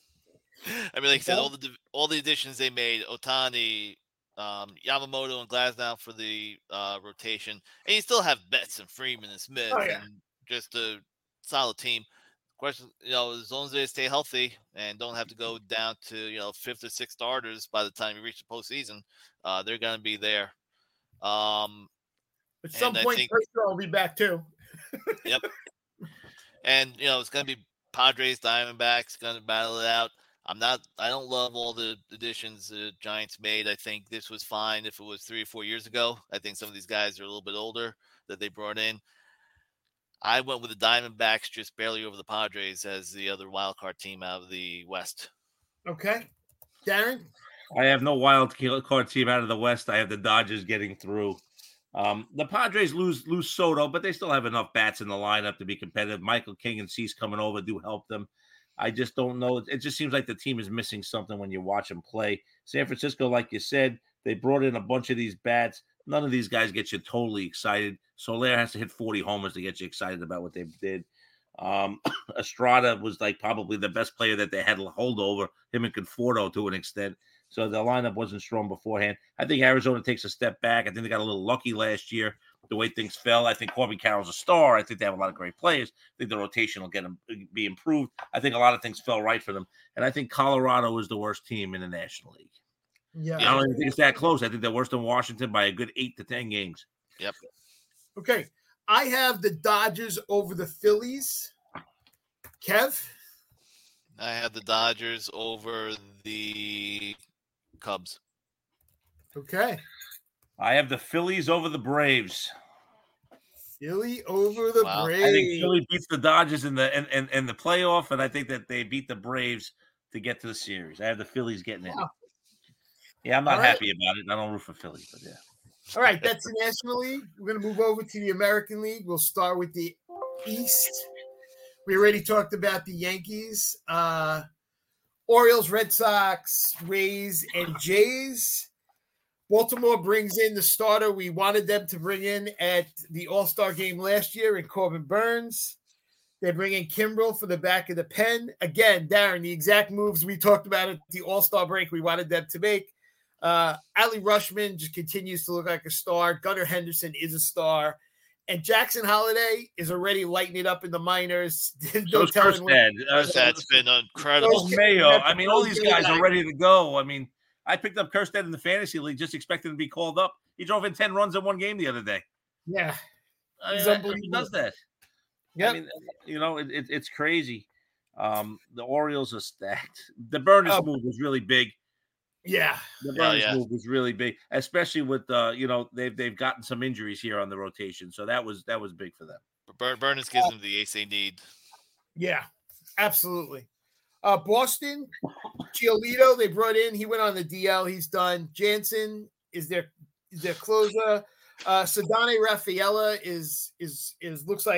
[SPEAKER 3] I mean, like I said, all the additions they made, Ohtani, Yamamoto, and Glasnow for the rotation. And you still have Betts and Freeman and Smith and just a solid team. Question, as long as they stay healthy and don't have to go down to, fifth or sixth starters by the time you reach the postseason, they're going to be there.
[SPEAKER 2] At some point, Kershaw will be back too.
[SPEAKER 3] Yep. And, it's going to be Padres, Diamondbacks going to battle it out. I don't love all the additions the Giants made. I think this was fine if it was 3 or 4 years ago. I think some of these guys are a little bit older that they brought in. I went with the Diamondbacks just barely over the Padres as the other wild card team out of the West.
[SPEAKER 2] Okay. Darren?
[SPEAKER 4] I have no wild card team out of the West. I have the Dodgers getting through. The Padres lose Soto, but they still have enough bats in the lineup to be competitive. Michael King and Cease coming over do help them. I just don't know. It just seems like the team is missing something when you watch them play. San Francisco, like you said, they brought in a bunch of these bats. None of these guys get you totally excited. Soler has to hit 40 homers to get you excited about what they did. Estrada was like probably the best player that they had to hold over, him and Conforto to an extent. So the lineup wasn't strong beforehand. I think Arizona takes a step back. I think they got a little lucky last year, the way things fell. I think Corbin Carroll's a star. I think they have a lot of great players. I think the rotation will be improved. I think a lot of things fell right for them. And I think Colorado is the worst team in the National League.
[SPEAKER 2] Yeah.
[SPEAKER 4] I don't even think it's that close. I think they're worse than Washington by a good 8 to 10 games.
[SPEAKER 3] Yep.
[SPEAKER 2] Okay. I have the Dodgers over the Phillies. Kev?
[SPEAKER 3] I have the Dodgers over the Cubs.
[SPEAKER 2] Okay.
[SPEAKER 4] I have the Phillies over the Braves.
[SPEAKER 2] Philly over the Braves.
[SPEAKER 4] I think Philly beats the Dodgers in the playoff, and I think that they beat the Braves to get to the series. I have the Phillies getting in.
[SPEAKER 2] Wow.
[SPEAKER 4] Yeah, I'm not happy about it. I don't root for Philly, but yeah.
[SPEAKER 2] All right, that's the National League. We're going to move over to the American League. We'll start with the East. We already talked about the Yankees, Orioles, Red Sox, Rays, and Jays. Baltimore brings in the starter we wanted them to bring in at the All-Star game last year in Corbin Burns. They bring in Kimbrel for the back of the pen. Again, Darren, the exact moves we talked about at the All-Star break we wanted them to make. Ali Rushman just continues to look like a star. Gunnar Henderson is a star. And Jackson Holiday is already lighting it up in the minors.
[SPEAKER 4] So
[SPEAKER 3] Kerstad's been incredible.
[SPEAKER 4] Mayo. I mean, all these guys are ready to go. I mean, I picked up Kerstad in the fantasy league, just expecting to be called up. He drove in 10 runs in one game the other day.
[SPEAKER 2] Yeah.
[SPEAKER 4] He does that.
[SPEAKER 2] Yeah.
[SPEAKER 4] I mean, it's crazy. The Orioles are stacked. The Burners move was really big.
[SPEAKER 2] Yeah.
[SPEAKER 4] The Burners move was really big, especially with they've gotten some injuries here on the rotation. So that was big for them.
[SPEAKER 3] Burners gives them the ace they need.
[SPEAKER 2] Yeah, absolutely. Boston, Giolito, they brought in. He went on the DL. He's done. Jansen is their closer. Sadane Rafaela is looks like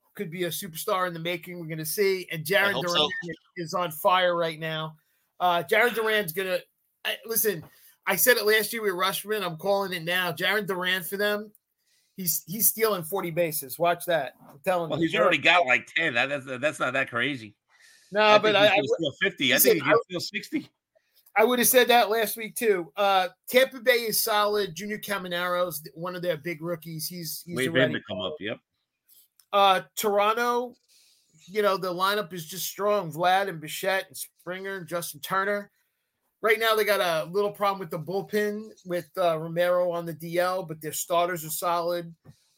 [SPEAKER 2] could be a superstar in the making. We're going to see. And Jaron Duran is on fire right now. Jaron Duran's going to listen. I said it last year with Rushman. I'm calling it now. Jaron Duran for them. He's stealing 40 bases. Watch that. I'm telling you.
[SPEAKER 4] Well, he's already got like 10. That's not that crazy.
[SPEAKER 2] No, but I
[SPEAKER 4] steal 50. I think he can steal 60.
[SPEAKER 2] I would have said that last week too. Tampa Bay is solid. Junior Caminaro's one of their big rookies. He's
[SPEAKER 4] waiting for him to come up. Yep.
[SPEAKER 2] Toronto, the lineup is just strong. Vlad and Bichette and Springer and Justin Turner. Right now, they got a little problem with the bullpen with Romero on the DL, but their starters are solid.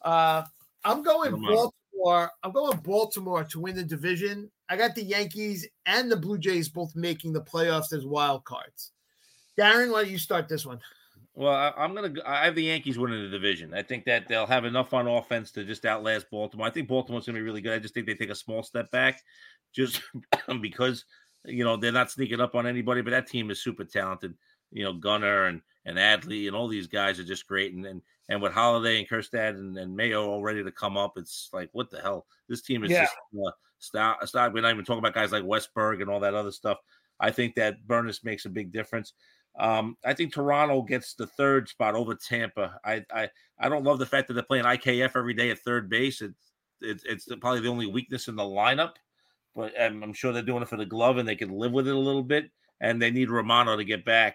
[SPEAKER 2] I'm going Baltimore. I'm going Baltimore to win the division. I got the Yankees and the Blue Jays both making the playoffs as wild cards. Darren, why don't you start this one?
[SPEAKER 4] Well, I have the Yankees winning the division. I think that they'll have enough on offense to just outlast Baltimore. I think Baltimore's going to be really good. I just think they take a small step back just because – they're not sneaking up on anybody, but that team is super talented. Gunnar and Adley and all these guys are just great. And with Holiday and Kjerstad and Mayo all ready to come up, it's like, what the hell? This team is just stop. We're not even talking about guys like Westberg and all that other stuff. I think that Burness makes a big difference. I think Toronto gets the third spot over Tampa. I don't love the fact that they're playing IKF every day at third base. It's probably the only weakness in the lineup. But I'm sure they're doing it for the glove, and they can live with it a little bit. And they need Romano to get back.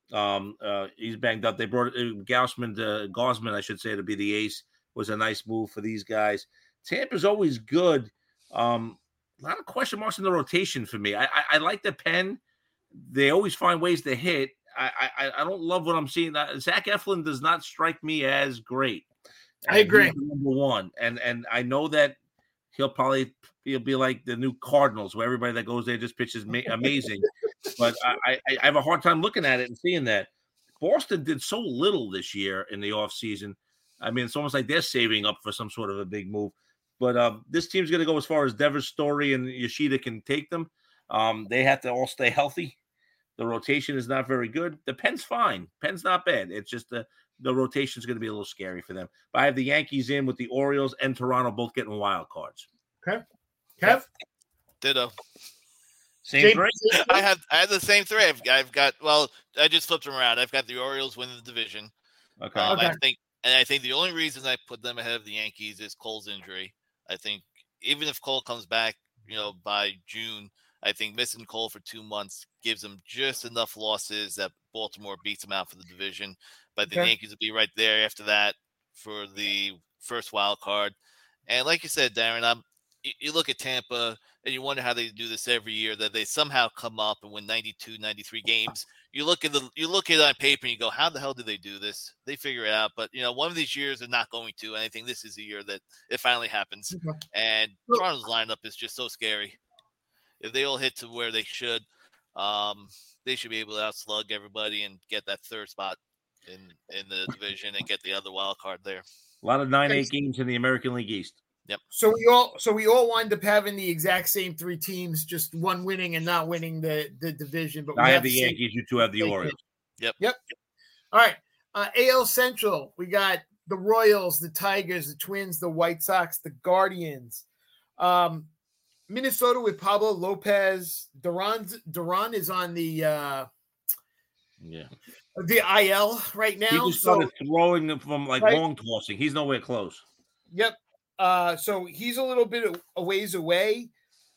[SPEAKER 4] He's banged up. They brought Gausman, I should say, to be the ace. Was a nice move for these guys. Tampa's always good. A lot of question marks in the rotation for me. I like the pen. They always find ways to hit. I don't love what I'm seeing. Zach Eflin does not strike me as great.
[SPEAKER 2] I agree.
[SPEAKER 4] Number one, and I know that he'll be like the new Cardinals, where everybody that goes there just pitches amazing. But I have a hard time looking at it and seeing that. Boston did so little this year in the offseason. I mean, it's almost like they're saving up for some sort of a big move. But this team's going to go as far as Devers, Story, and Yoshida can take them. They have to all stay healthy. The rotation is not very good. The pen's fine. Pen's not bad. It's just the rotation is going to be a little scary for them. But I have the Yankees in with the Orioles and Toronto both getting wild cards.
[SPEAKER 2] Okay. Kev?
[SPEAKER 3] Ditto.
[SPEAKER 4] Same three?
[SPEAKER 3] I have the same three. I've got I just flipped them around. I've got the Orioles winning the division.
[SPEAKER 4] Okay.
[SPEAKER 3] I think the only reason I put them ahead of the Yankees is Cole's injury. I think even if Cole comes back, by June, I think missing Cole for 2 months gives them just enough losses that Baltimore beats them out for the division. But the Yankees will be right there after that for the first wild card. And like you said, Darren, you look at Tampa and you wonder how they do this every year, that they somehow come up and win 92, 93 games. You look at it on paper and you go, how the hell did they do this? They figure it out. But, one of these years they're not going to. And I think this is the year that it finally happens. Okay. And Toronto's lineup is just so scary. If they all hit to where they should be able to outslug everybody and get that third spot in the division and get the other wild card there.
[SPEAKER 4] A lot of 9-8 games in the American League East.
[SPEAKER 3] Yep.
[SPEAKER 2] So we all wind up having the exact same three teams, just one winning and not winning the division. But
[SPEAKER 4] I have the Yankees. You two have the Orioles.
[SPEAKER 3] Yep.
[SPEAKER 2] All right. AL Central. We got the Royals, the Tigers, the Twins, the White Sox, the Guardians. Minnesota with Pablo Lopez. Duran is on the IL right now.
[SPEAKER 4] He just started throwing them from long tossing. He's nowhere close.
[SPEAKER 2] Yep. So he's a little bit a ways away.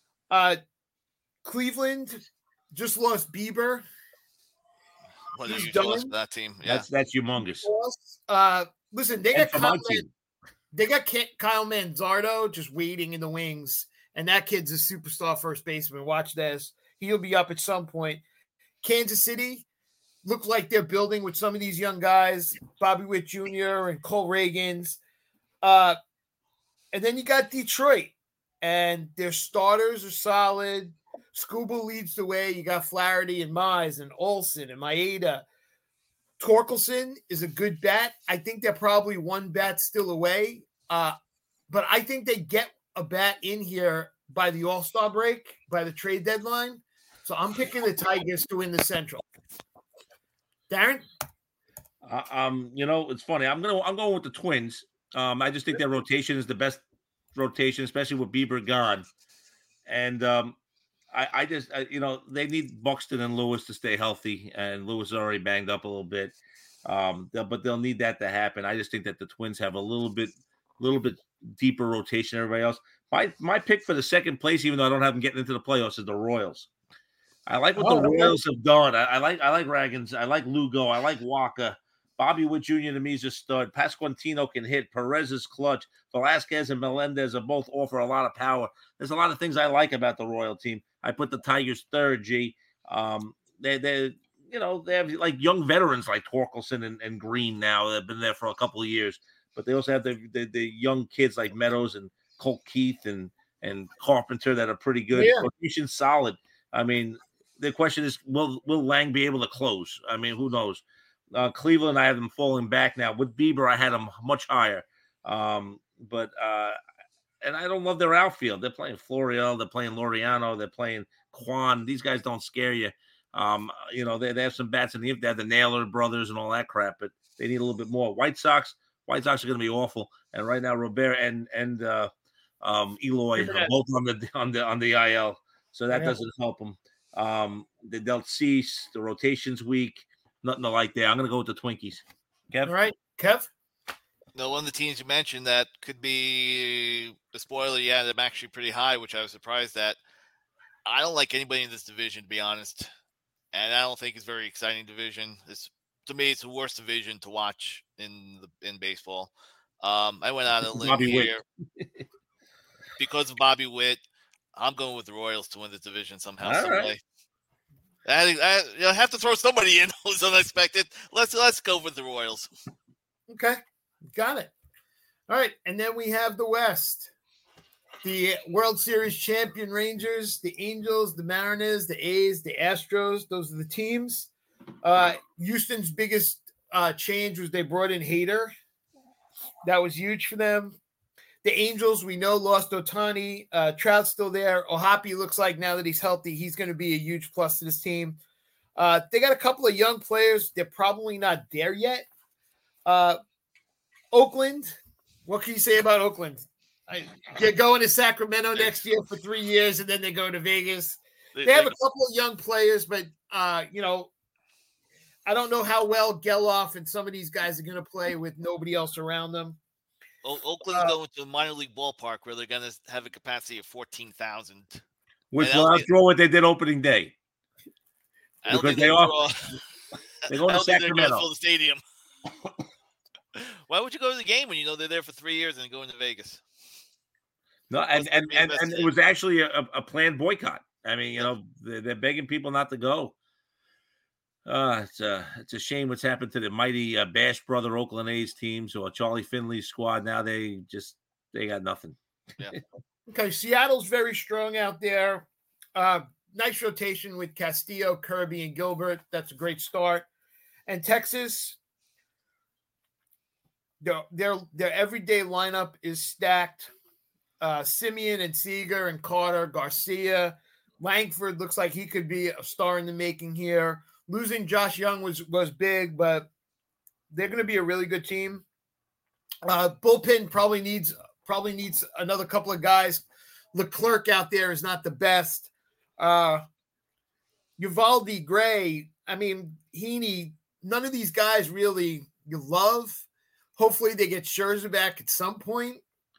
[SPEAKER 2] Cleveland just lost Bieber.
[SPEAKER 3] What he's done for that team? Yeah,
[SPEAKER 4] that's humongous.
[SPEAKER 2] Listen, they got Kyle Manzardo just waiting in the wings, and that kid's a superstar first baseman. Watch this; he'll be up at some point. Kansas City look like they're building with some of these young guys, Bobby Witt Jr. and Cole Reagans. And then you got Detroit, and their starters are solid. Scuba leads the way. You got Flaherty and Mize and Olsen and Maeda. Torkelson is a good bat. I think they're probably one bat still away. But I think they get a bat in here by the All-Star break, by the trade deadline. So I'm picking the Tigers to win the Central. Darren?
[SPEAKER 4] It's funny. I'm going with the Twins. I just think their rotation is the best rotation, especially with Bieber gone. And I just, they need Buxton and Lewis to stay healthy, and Lewis is already banged up a little bit. But they'll need that to happen. I just think that the Twins have a little bit deeper rotation than everybody else. My pick for the second place, even though I don't have them getting into the playoffs, is the Royals. I like what the Royals have done. I like Raggins. I like Lugo. I like Walker. Bobby Wood Jr. to me is a stud. Pasquantino can hit. Perez is clutch. Velasquez and Melendez are both offer a lot of power. There's a lot of things I like about the Royal team. I put the Tigers third, G. They have like young veterans like Torkelson and Green now that have been there for a couple of years. But they also have the young kids like Meadows and Colt Keith and Carpenter that are pretty good.
[SPEAKER 2] Yeah.
[SPEAKER 4] Rotation's solid. I mean, the question is, will Lang be able to close? I mean, who knows? Cleveland, I have them falling back now. With Bieber, I had them much higher. And I don't love their outfield. They're playing Florial, they're playing Laureano, they're playing Kwan. These guys don't scare you. They have some bats in the they have the Naylor brothers and all that crap, but they need a little bit more. White Sox are going to be awful. And right now, Robert and Eloy are both on the IL, so that doesn't help them. They'll cease. The rotation's weak. Nothing to like there. I'm going to go with the Twinkies. Kev?
[SPEAKER 2] All right, Kev?
[SPEAKER 3] No, one of the teams you mentioned that could be the spoiler. Yeah, I'm actually pretty high, which I was surprised at. I don't like anybody in this division, to be honest. And I don't think it's a very exciting division. To me, it's the worst division to watch in baseball. I went out on a limb here. Because of Bobby Witt, I'm going with the Royals to win the division somehow, some way. I have to throw somebody in who's unexpected. Let's go with the Royals.
[SPEAKER 2] Okay, got it. All right, and then we have the West. The World Series champion Rangers, the Angels, the Mariners, the A's, the Astros. Those are the teams. Houston's biggest change was they brought in Hader. That was huge for them. The Angels, we know, lost Ohtani. Trout's still there. Ohapi looks like now that he's healthy, he's going to be a huge plus to this team. They got a couple of young players. They're probably not there yet. Oakland, what can you say about Oakland? They're going to Sacramento next year for 3 years, and then they go to Vegas. They have a couple of young players, but, I don't know how well Geloff and some of these guys are going to play with nobody else around them.
[SPEAKER 3] Oakland's going to a minor league ballpark where they're going to have a capacity of 14,000.
[SPEAKER 4] Which will outdraw what they did opening day. Because they're going to Sacramento.
[SPEAKER 3] Fill the stadium. Why would you go to the game when you know they're there for 3 years and then go into Vegas?
[SPEAKER 4] No, and it was actually a planned boycott. I mean, they're begging people not to go. It's a shame what's happened to the mighty Bash Brother Oakland A's teams or Charlie Finley's squad. Now they got nothing.
[SPEAKER 3] Yeah.
[SPEAKER 2] Okay, Seattle's very strong out there. Nice rotation with Castillo, Kirby, and Gilbert. That's a great start. And Texas, their everyday lineup is stacked. Simeon and Seager and Carter, Garcia, Langford looks like he could be a star in the making here. Losing Josh Young was big, but they're going to be a really good team. Bullpen probably needs another couple of guys. Leclerc out there is not the best. Uvalde, Gray, I mean, Heaney, none of these guys really you love. Hopefully they get Scherzer back at some point.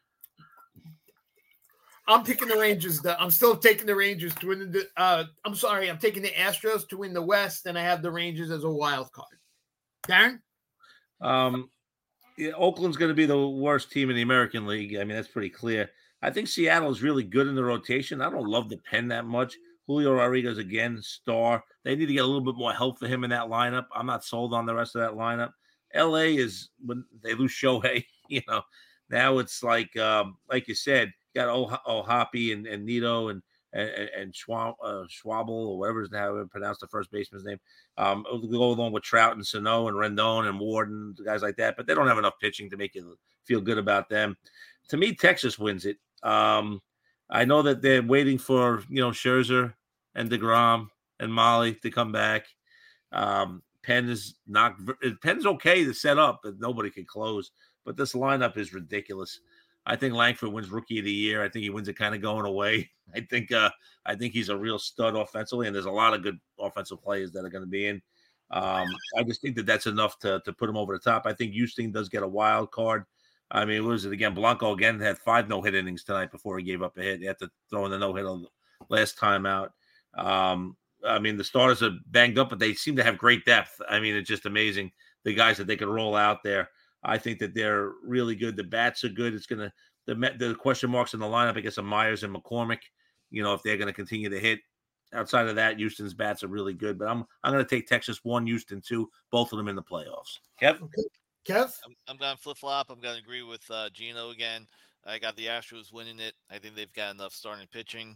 [SPEAKER 2] I'm picking the Rangers. I'm still taking the Rangers to win I'm taking the Astros to win the West, and I have the Rangers as a wild card. Darren?
[SPEAKER 4] Oakland's going to be the worst team in the American League. I mean, that's pretty clear. I think Seattle is really good in the rotation. I don't love the pen that much. Julio Rodriguez, again, star. They need to get a little bit more help for him in that lineup. I'm not sold on the rest of that lineup. LA is, when they lose Shohei, now it's like you said, got Ohapi and Nito and Schwabel or whatever is how to pronounce the first baseman's name. Go along with Trout and Sano and Rendon and Warden, guys like that, but they don't have enough pitching to make you feel good about them. To me, Texas wins it. I know that they're waiting for Scherzer and DeGrom and Molly to come back. Penn's okay to set up, but nobody can close. But this lineup is ridiculous. I think Langford wins Rookie of the Year. I think he wins it kind of going away. I think he's a real stud offensively, and there's a lot of good offensive players that are going to be in. I just think that's enough to put him over the top. I think Houston does get a wild card. I mean, what was it again? Blanco again had 5 no-hit innings tonight before he gave up a hit. He had to throw in the no-hit last time out. I mean, the starters are banged up, but they seem to have great depth. I mean, it's just amazing the guys that they can roll out there. I think that they're really good. The bats are good. It's gonna the question marks in the lineup, I guess, are Myers and McCormick. If they're going to continue to hit. Outside of that, Houston's bats are really good. But I'm going to take Texas 1, Houston 2, both of them in the playoffs. Kev?
[SPEAKER 2] Okay. Kev?
[SPEAKER 3] I'm going to flip-flop. I'm going to agree with Gino again. I got the Astros winning it. I think they've got enough starting pitching.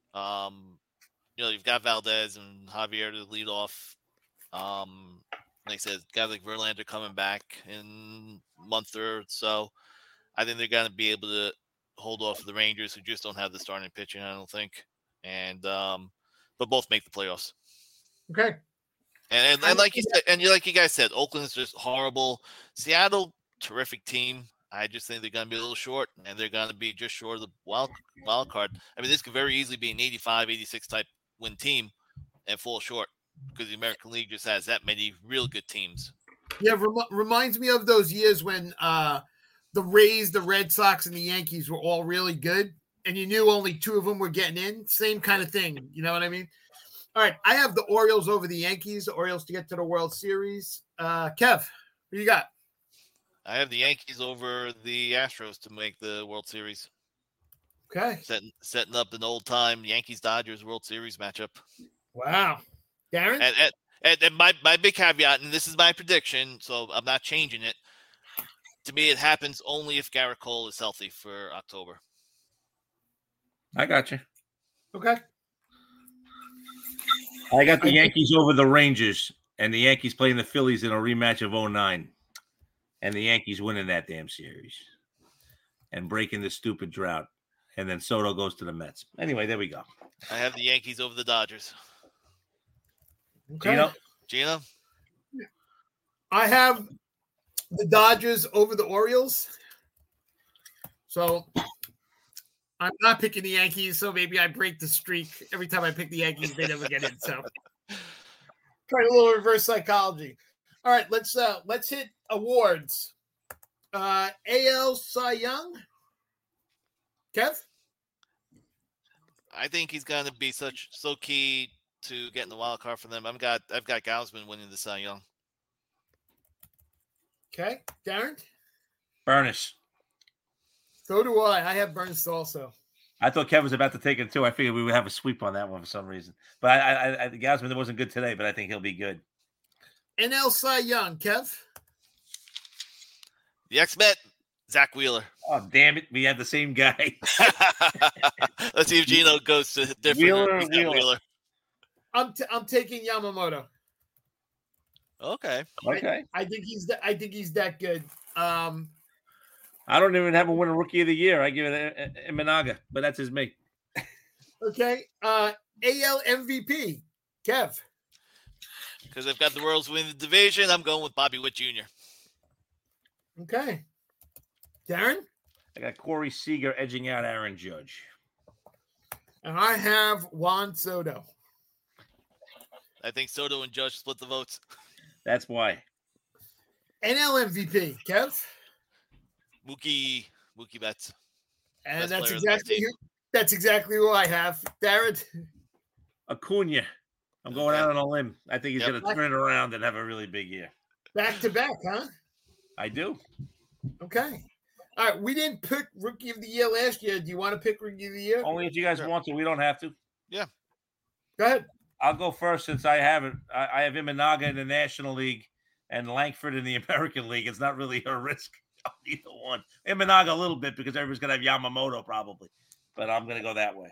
[SPEAKER 3] You've got Valdez and Javier to lead off. Like I said, guys like Verlander coming back in a month or so. I think they're going to be able to hold off the Rangers, who just don't have the starting pitching, I don't think. And but both make the playoffs.
[SPEAKER 2] Okay.
[SPEAKER 3] And like you said, and like you guys said, Oakland's just horrible. Seattle, terrific team. I just think they're going to be a little short, and they're going to be just short of the wild card. I mean, this could very easily be an 85, 86 type win team and fall short because the American League just has that many real good teams.
[SPEAKER 2] Yeah, reminds me of those years when the Rays, the Red Sox, and the Yankees were all really good, and you knew only 2 of them were getting in. Same kind of thing. You know what I mean? All right, I have the Orioles over the Yankees. The Orioles to get to the World Series. Kev, who you got?
[SPEAKER 3] I have the Yankees over the Astros to make the World Series.
[SPEAKER 2] Okay.
[SPEAKER 3] Setting up an old-time Yankees-Dodgers World Series matchup.
[SPEAKER 2] Wow. Darren?
[SPEAKER 3] And my big caveat, and this is my prediction, so I'm not changing it. To me, it happens only if Garrett Cole is healthy for October.
[SPEAKER 4] I got you.
[SPEAKER 2] Okay.
[SPEAKER 4] I got the Yankees over the Rangers, and the Yankees playing the Phillies in a rematch of 2009. And the Yankees winning that damn series and breaking the stupid drought. And then Soto goes to the Mets. Anyway, there we go.
[SPEAKER 3] I have the Yankees over the Dodgers.
[SPEAKER 2] Okay.
[SPEAKER 3] Gino?
[SPEAKER 2] I have the Dodgers over the Orioles. So I'm not picking the Yankees, so maybe I break the streak. Every time I pick the Yankees, they never get in. So trying a little reverse psychology. All right, let's hit awards. AL Cy Young. Kev?
[SPEAKER 3] I think he's going to be so key to getting the wild card for them. I've got Gausman winning the Cy Young.
[SPEAKER 2] Okay, Darren?
[SPEAKER 4] Burns.
[SPEAKER 2] So do I. I have Burns also.
[SPEAKER 4] I thought Kev was about to take it too. I figured we would have a sweep on that one for some reason. But I Gausman wasn't good today, but I think he'll be good.
[SPEAKER 2] NL Cy Young, Kev?
[SPEAKER 3] The X-Men, Zach Wheeler.
[SPEAKER 4] Oh, damn it. We have the same guy.
[SPEAKER 3] Let's see if Gino goes to different. Wheeler.
[SPEAKER 2] I'm taking Yamamoto.
[SPEAKER 3] Okay.
[SPEAKER 2] I think he's that good.
[SPEAKER 4] I don't even have a winner Rookie of the Year. I give it Imanaga, but that's his mate.
[SPEAKER 2] Okay. AL MVP, Kev.
[SPEAKER 3] Because I've got the Royals winning the division, I'm going with Bobby Witt Jr.
[SPEAKER 2] Okay. Darren?
[SPEAKER 4] I got Corey Seager edging out Aaron Judge.
[SPEAKER 2] And I have Juan Soto.
[SPEAKER 3] I think Soto and Judge split the votes.
[SPEAKER 4] That's why.
[SPEAKER 2] NL MVP, Kev?
[SPEAKER 3] Mookie Betts.
[SPEAKER 2] And that's exactly who I have. Darren?
[SPEAKER 4] Acuna. I'm going out on a limb. I think he's going to turn it around and have a really big year.
[SPEAKER 2] Back to back, huh?
[SPEAKER 4] I do.
[SPEAKER 2] Okay. All right. We didn't pick Rookie of the Year last year. Do you want to pick Rookie of the Year?
[SPEAKER 4] Only if you guys want to. We don't have to.
[SPEAKER 3] Yeah.
[SPEAKER 2] Go ahead.
[SPEAKER 4] I'll go first since I have it. I have Imanaga in the National League and Langford in the American League. It's not really a risk on either one. Imanaga a little bit because everybody's going to have Yamamoto probably. But I'm going to go that way.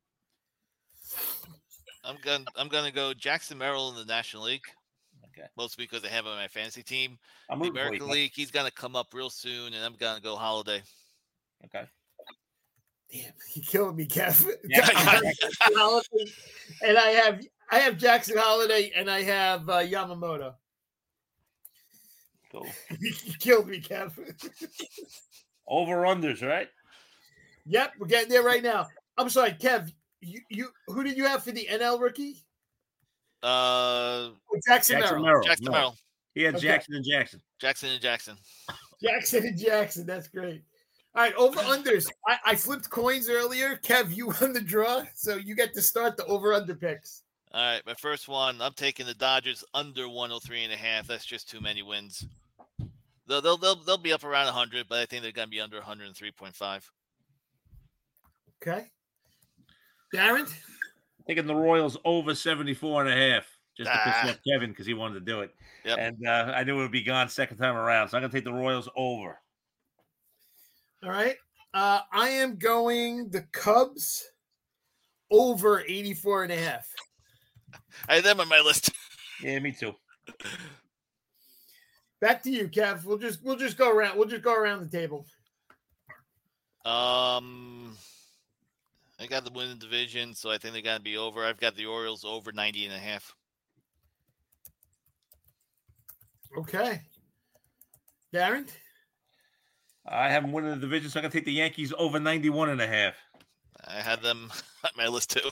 [SPEAKER 3] I'm gonna go Jackson Merrill in the National League.
[SPEAKER 4] Okay.
[SPEAKER 3] Mostly because I have him on my fantasy team.
[SPEAKER 4] The
[SPEAKER 3] American League, he's gonna come up real soon, and I'm gonna go Holiday.
[SPEAKER 4] Okay.
[SPEAKER 2] Damn, he killed me, Kev.
[SPEAKER 4] Yeah.
[SPEAKER 2] And I have Jackson Holiday, and I have Yamamoto.
[SPEAKER 4] Cool.
[SPEAKER 2] He killed me, Kev.
[SPEAKER 4] Over-unders, right?
[SPEAKER 2] Yep, we're getting there right now. I'm sorry, Kev. You who did you have for the NL rookie? Jackson Merrill.
[SPEAKER 3] Jackson Merrill.
[SPEAKER 4] He had
[SPEAKER 2] Okay.
[SPEAKER 4] Jackson and Jackson.
[SPEAKER 3] Jackson and Jackson.
[SPEAKER 2] Jackson and Jackson. That's great. All right, over-unders. I flipped coins earlier. Kev, you won the draw, so you get to start the over-under picks.
[SPEAKER 3] All right, my first one, I'm taking the Dodgers under 103.5. That's just too many wins. They'll be up around 100, but I think they're going to be under 103.5.
[SPEAKER 2] Okay. Darren?
[SPEAKER 4] Taking the Royals over 74.5. Just to piss off Kevin because he wanted to do it.
[SPEAKER 3] Yep.
[SPEAKER 4] And I knew it would be gone second time around. So I'm going to take the Royals over.
[SPEAKER 2] All right. I am going the Cubs over 84.5.
[SPEAKER 3] I had them on my list.
[SPEAKER 4] Yeah, me too.
[SPEAKER 2] Back to you, Kev. We'll just go around. We'll just go around the table.
[SPEAKER 3] I got the winning division, so I think they're going to be over. I've got the Orioles over 90.5.
[SPEAKER 2] Okay. Darren?
[SPEAKER 4] I have them winning the division, so I'm going to take the Yankees over 91.5.
[SPEAKER 3] I had them on my list too.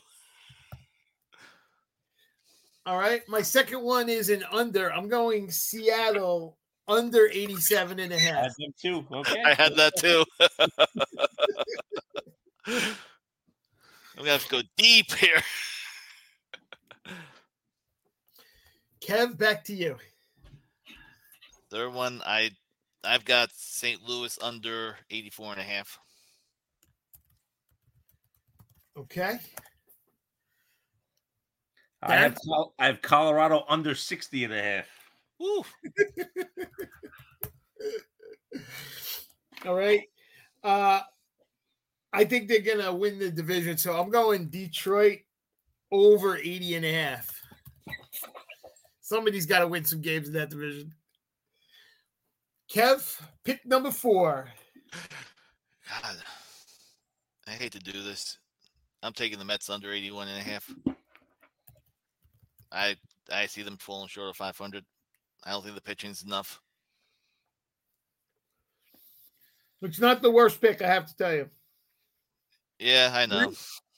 [SPEAKER 2] All right. My second one is an under. I'm going Seattle under 87.5.
[SPEAKER 4] I had them too. Okay.
[SPEAKER 3] I had that too. I'm going to have to go deep here.
[SPEAKER 2] Kev, back to you.
[SPEAKER 3] Third one, I've got St. Louis under 84.5.
[SPEAKER 2] Okay.
[SPEAKER 4] I have Colorado under 60.5.
[SPEAKER 3] Woo.
[SPEAKER 2] All right. I think they're going to win the division, so I'm going Detroit over 80.5. Somebody's got to win some games in that division. Kev, pick number 4.
[SPEAKER 3] God, I hate to do this. I'm taking the Mets under 81.5. I see them falling short of 500. I don't think the pitching's enough.
[SPEAKER 2] It's not the worst pick, I have to tell you.
[SPEAKER 3] Yeah, I know.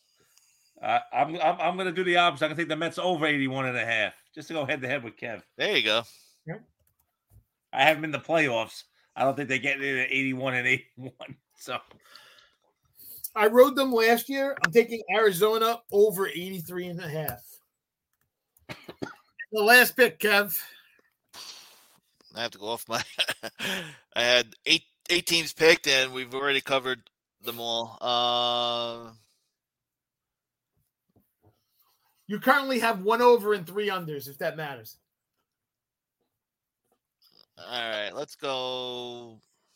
[SPEAKER 4] I'm going to do the opposite. I'm going to take the Mets over 81.5, just to go head to head with Kev.
[SPEAKER 3] There you go.
[SPEAKER 2] Yep.
[SPEAKER 4] I have them in the playoffs. I don't think they get in at 81 and 81. So
[SPEAKER 2] I rode them last year. I'm taking Arizona over 83.5. The last pick, Kev.
[SPEAKER 3] I have to go off my. I had eight teams picked, and we've already covered them all.
[SPEAKER 2] You currently have 1 over and 3 unders, if that matters.
[SPEAKER 3] All right, let's go.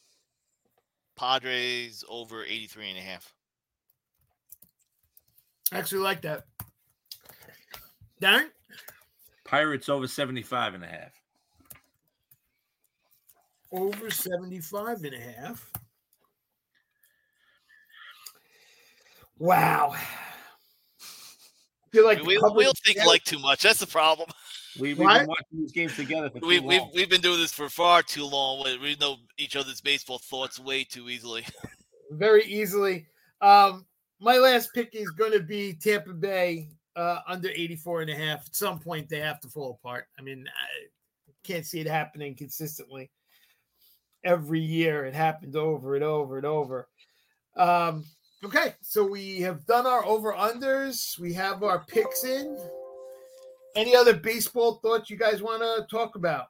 [SPEAKER 3] Padres over 83.5.
[SPEAKER 2] I actually like that. Darren?
[SPEAKER 4] Pirates over 75.5.
[SPEAKER 2] Over 75.5. Wow. I feel like
[SPEAKER 3] we'll think like too much. That's the problem.
[SPEAKER 4] We've been watching these games together for too long.
[SPEAKER 3] We've been doing this for far too long. We know each other's baseball thoughts way too easily.
[SPEAKER 2] Very easily. My last pick is going to be Tampa Bay under 84.5. At some point, they have to fall apart. I mean, I can't see it happening consistently. Every year, it happened over and over and over. Okay, so we have done our over-unders. We have our picks in. Any other baseball thoughts you guys want to talk about?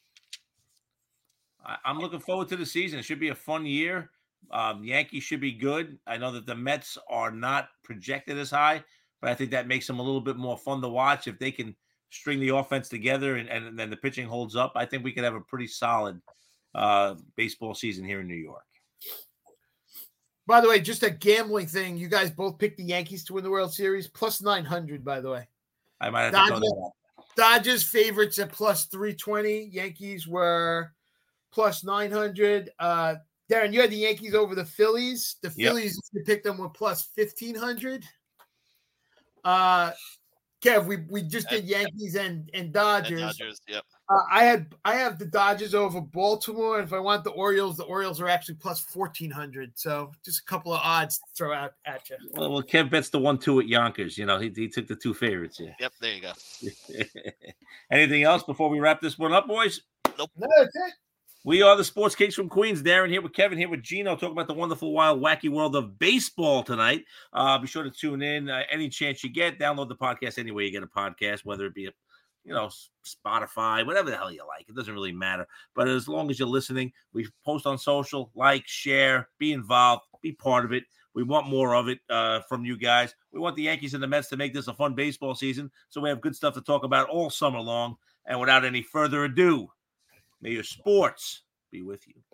[SPEAKER 4] I'm looking forward to the season. It should be a fun year. Yankees should be good. I know that the Mets are not projected as high, but I think that makes them a little bit more fun to watch. If they can string the offense together and then the pitching holds up, I think we could have a pretty solid baseball season here in New York.
[SPEAKER 2] By the way, just a gambling thing. You guys both picked the Yankees to win the World Series, plus 900, by the way.
[SPEAKER 4] I might have to throw that out.
[SPEAKER 2] Dodgers favorites at plus 320. Yankees were plus 900. Darren, you had the Yankees over the Phillies. The Phillies, you picked them with plus 1,500. Kev, we just did Yankees and Dodgers.
[SPEAKER 3] And Dodgers, yep.
[SPEAKER 2] I have the Dodgers over Baltimore. And if I want the Orioles are actually plus 1,400. So just a couple of odds to throw out at you.
[SPEAKER 4] Well, Kev bets the 1-2 at Yonkers. You know, he took the 2 favorites here.
[SPEAKER 3] Yep, there you go.
[SPEAKER 4] Anything else before we wrap this one up, boys?
[SPEAKER 3] Nope.
[SPEAKER 2] No, that's it.
[SPEAKER 4] We are the Sports Kings from Queens. Darren here with Kevin, here with Gino, talking about the wonderful, wild, wacky world of baseball tonight. Be sure to tune in any chance you get. Download the podcast anywhere you get a podcast, whether it be Spotify, whatever the hell you like. It doesn't really matter. But as long as you're listening, we post on social, like, share, be involved, be part of it. We want more of it from you guys. We want the Yankees and the Mets to make this a fun baseball season, so we have good stuff to talk about all summer long. And without any further ado, may your sports be with you.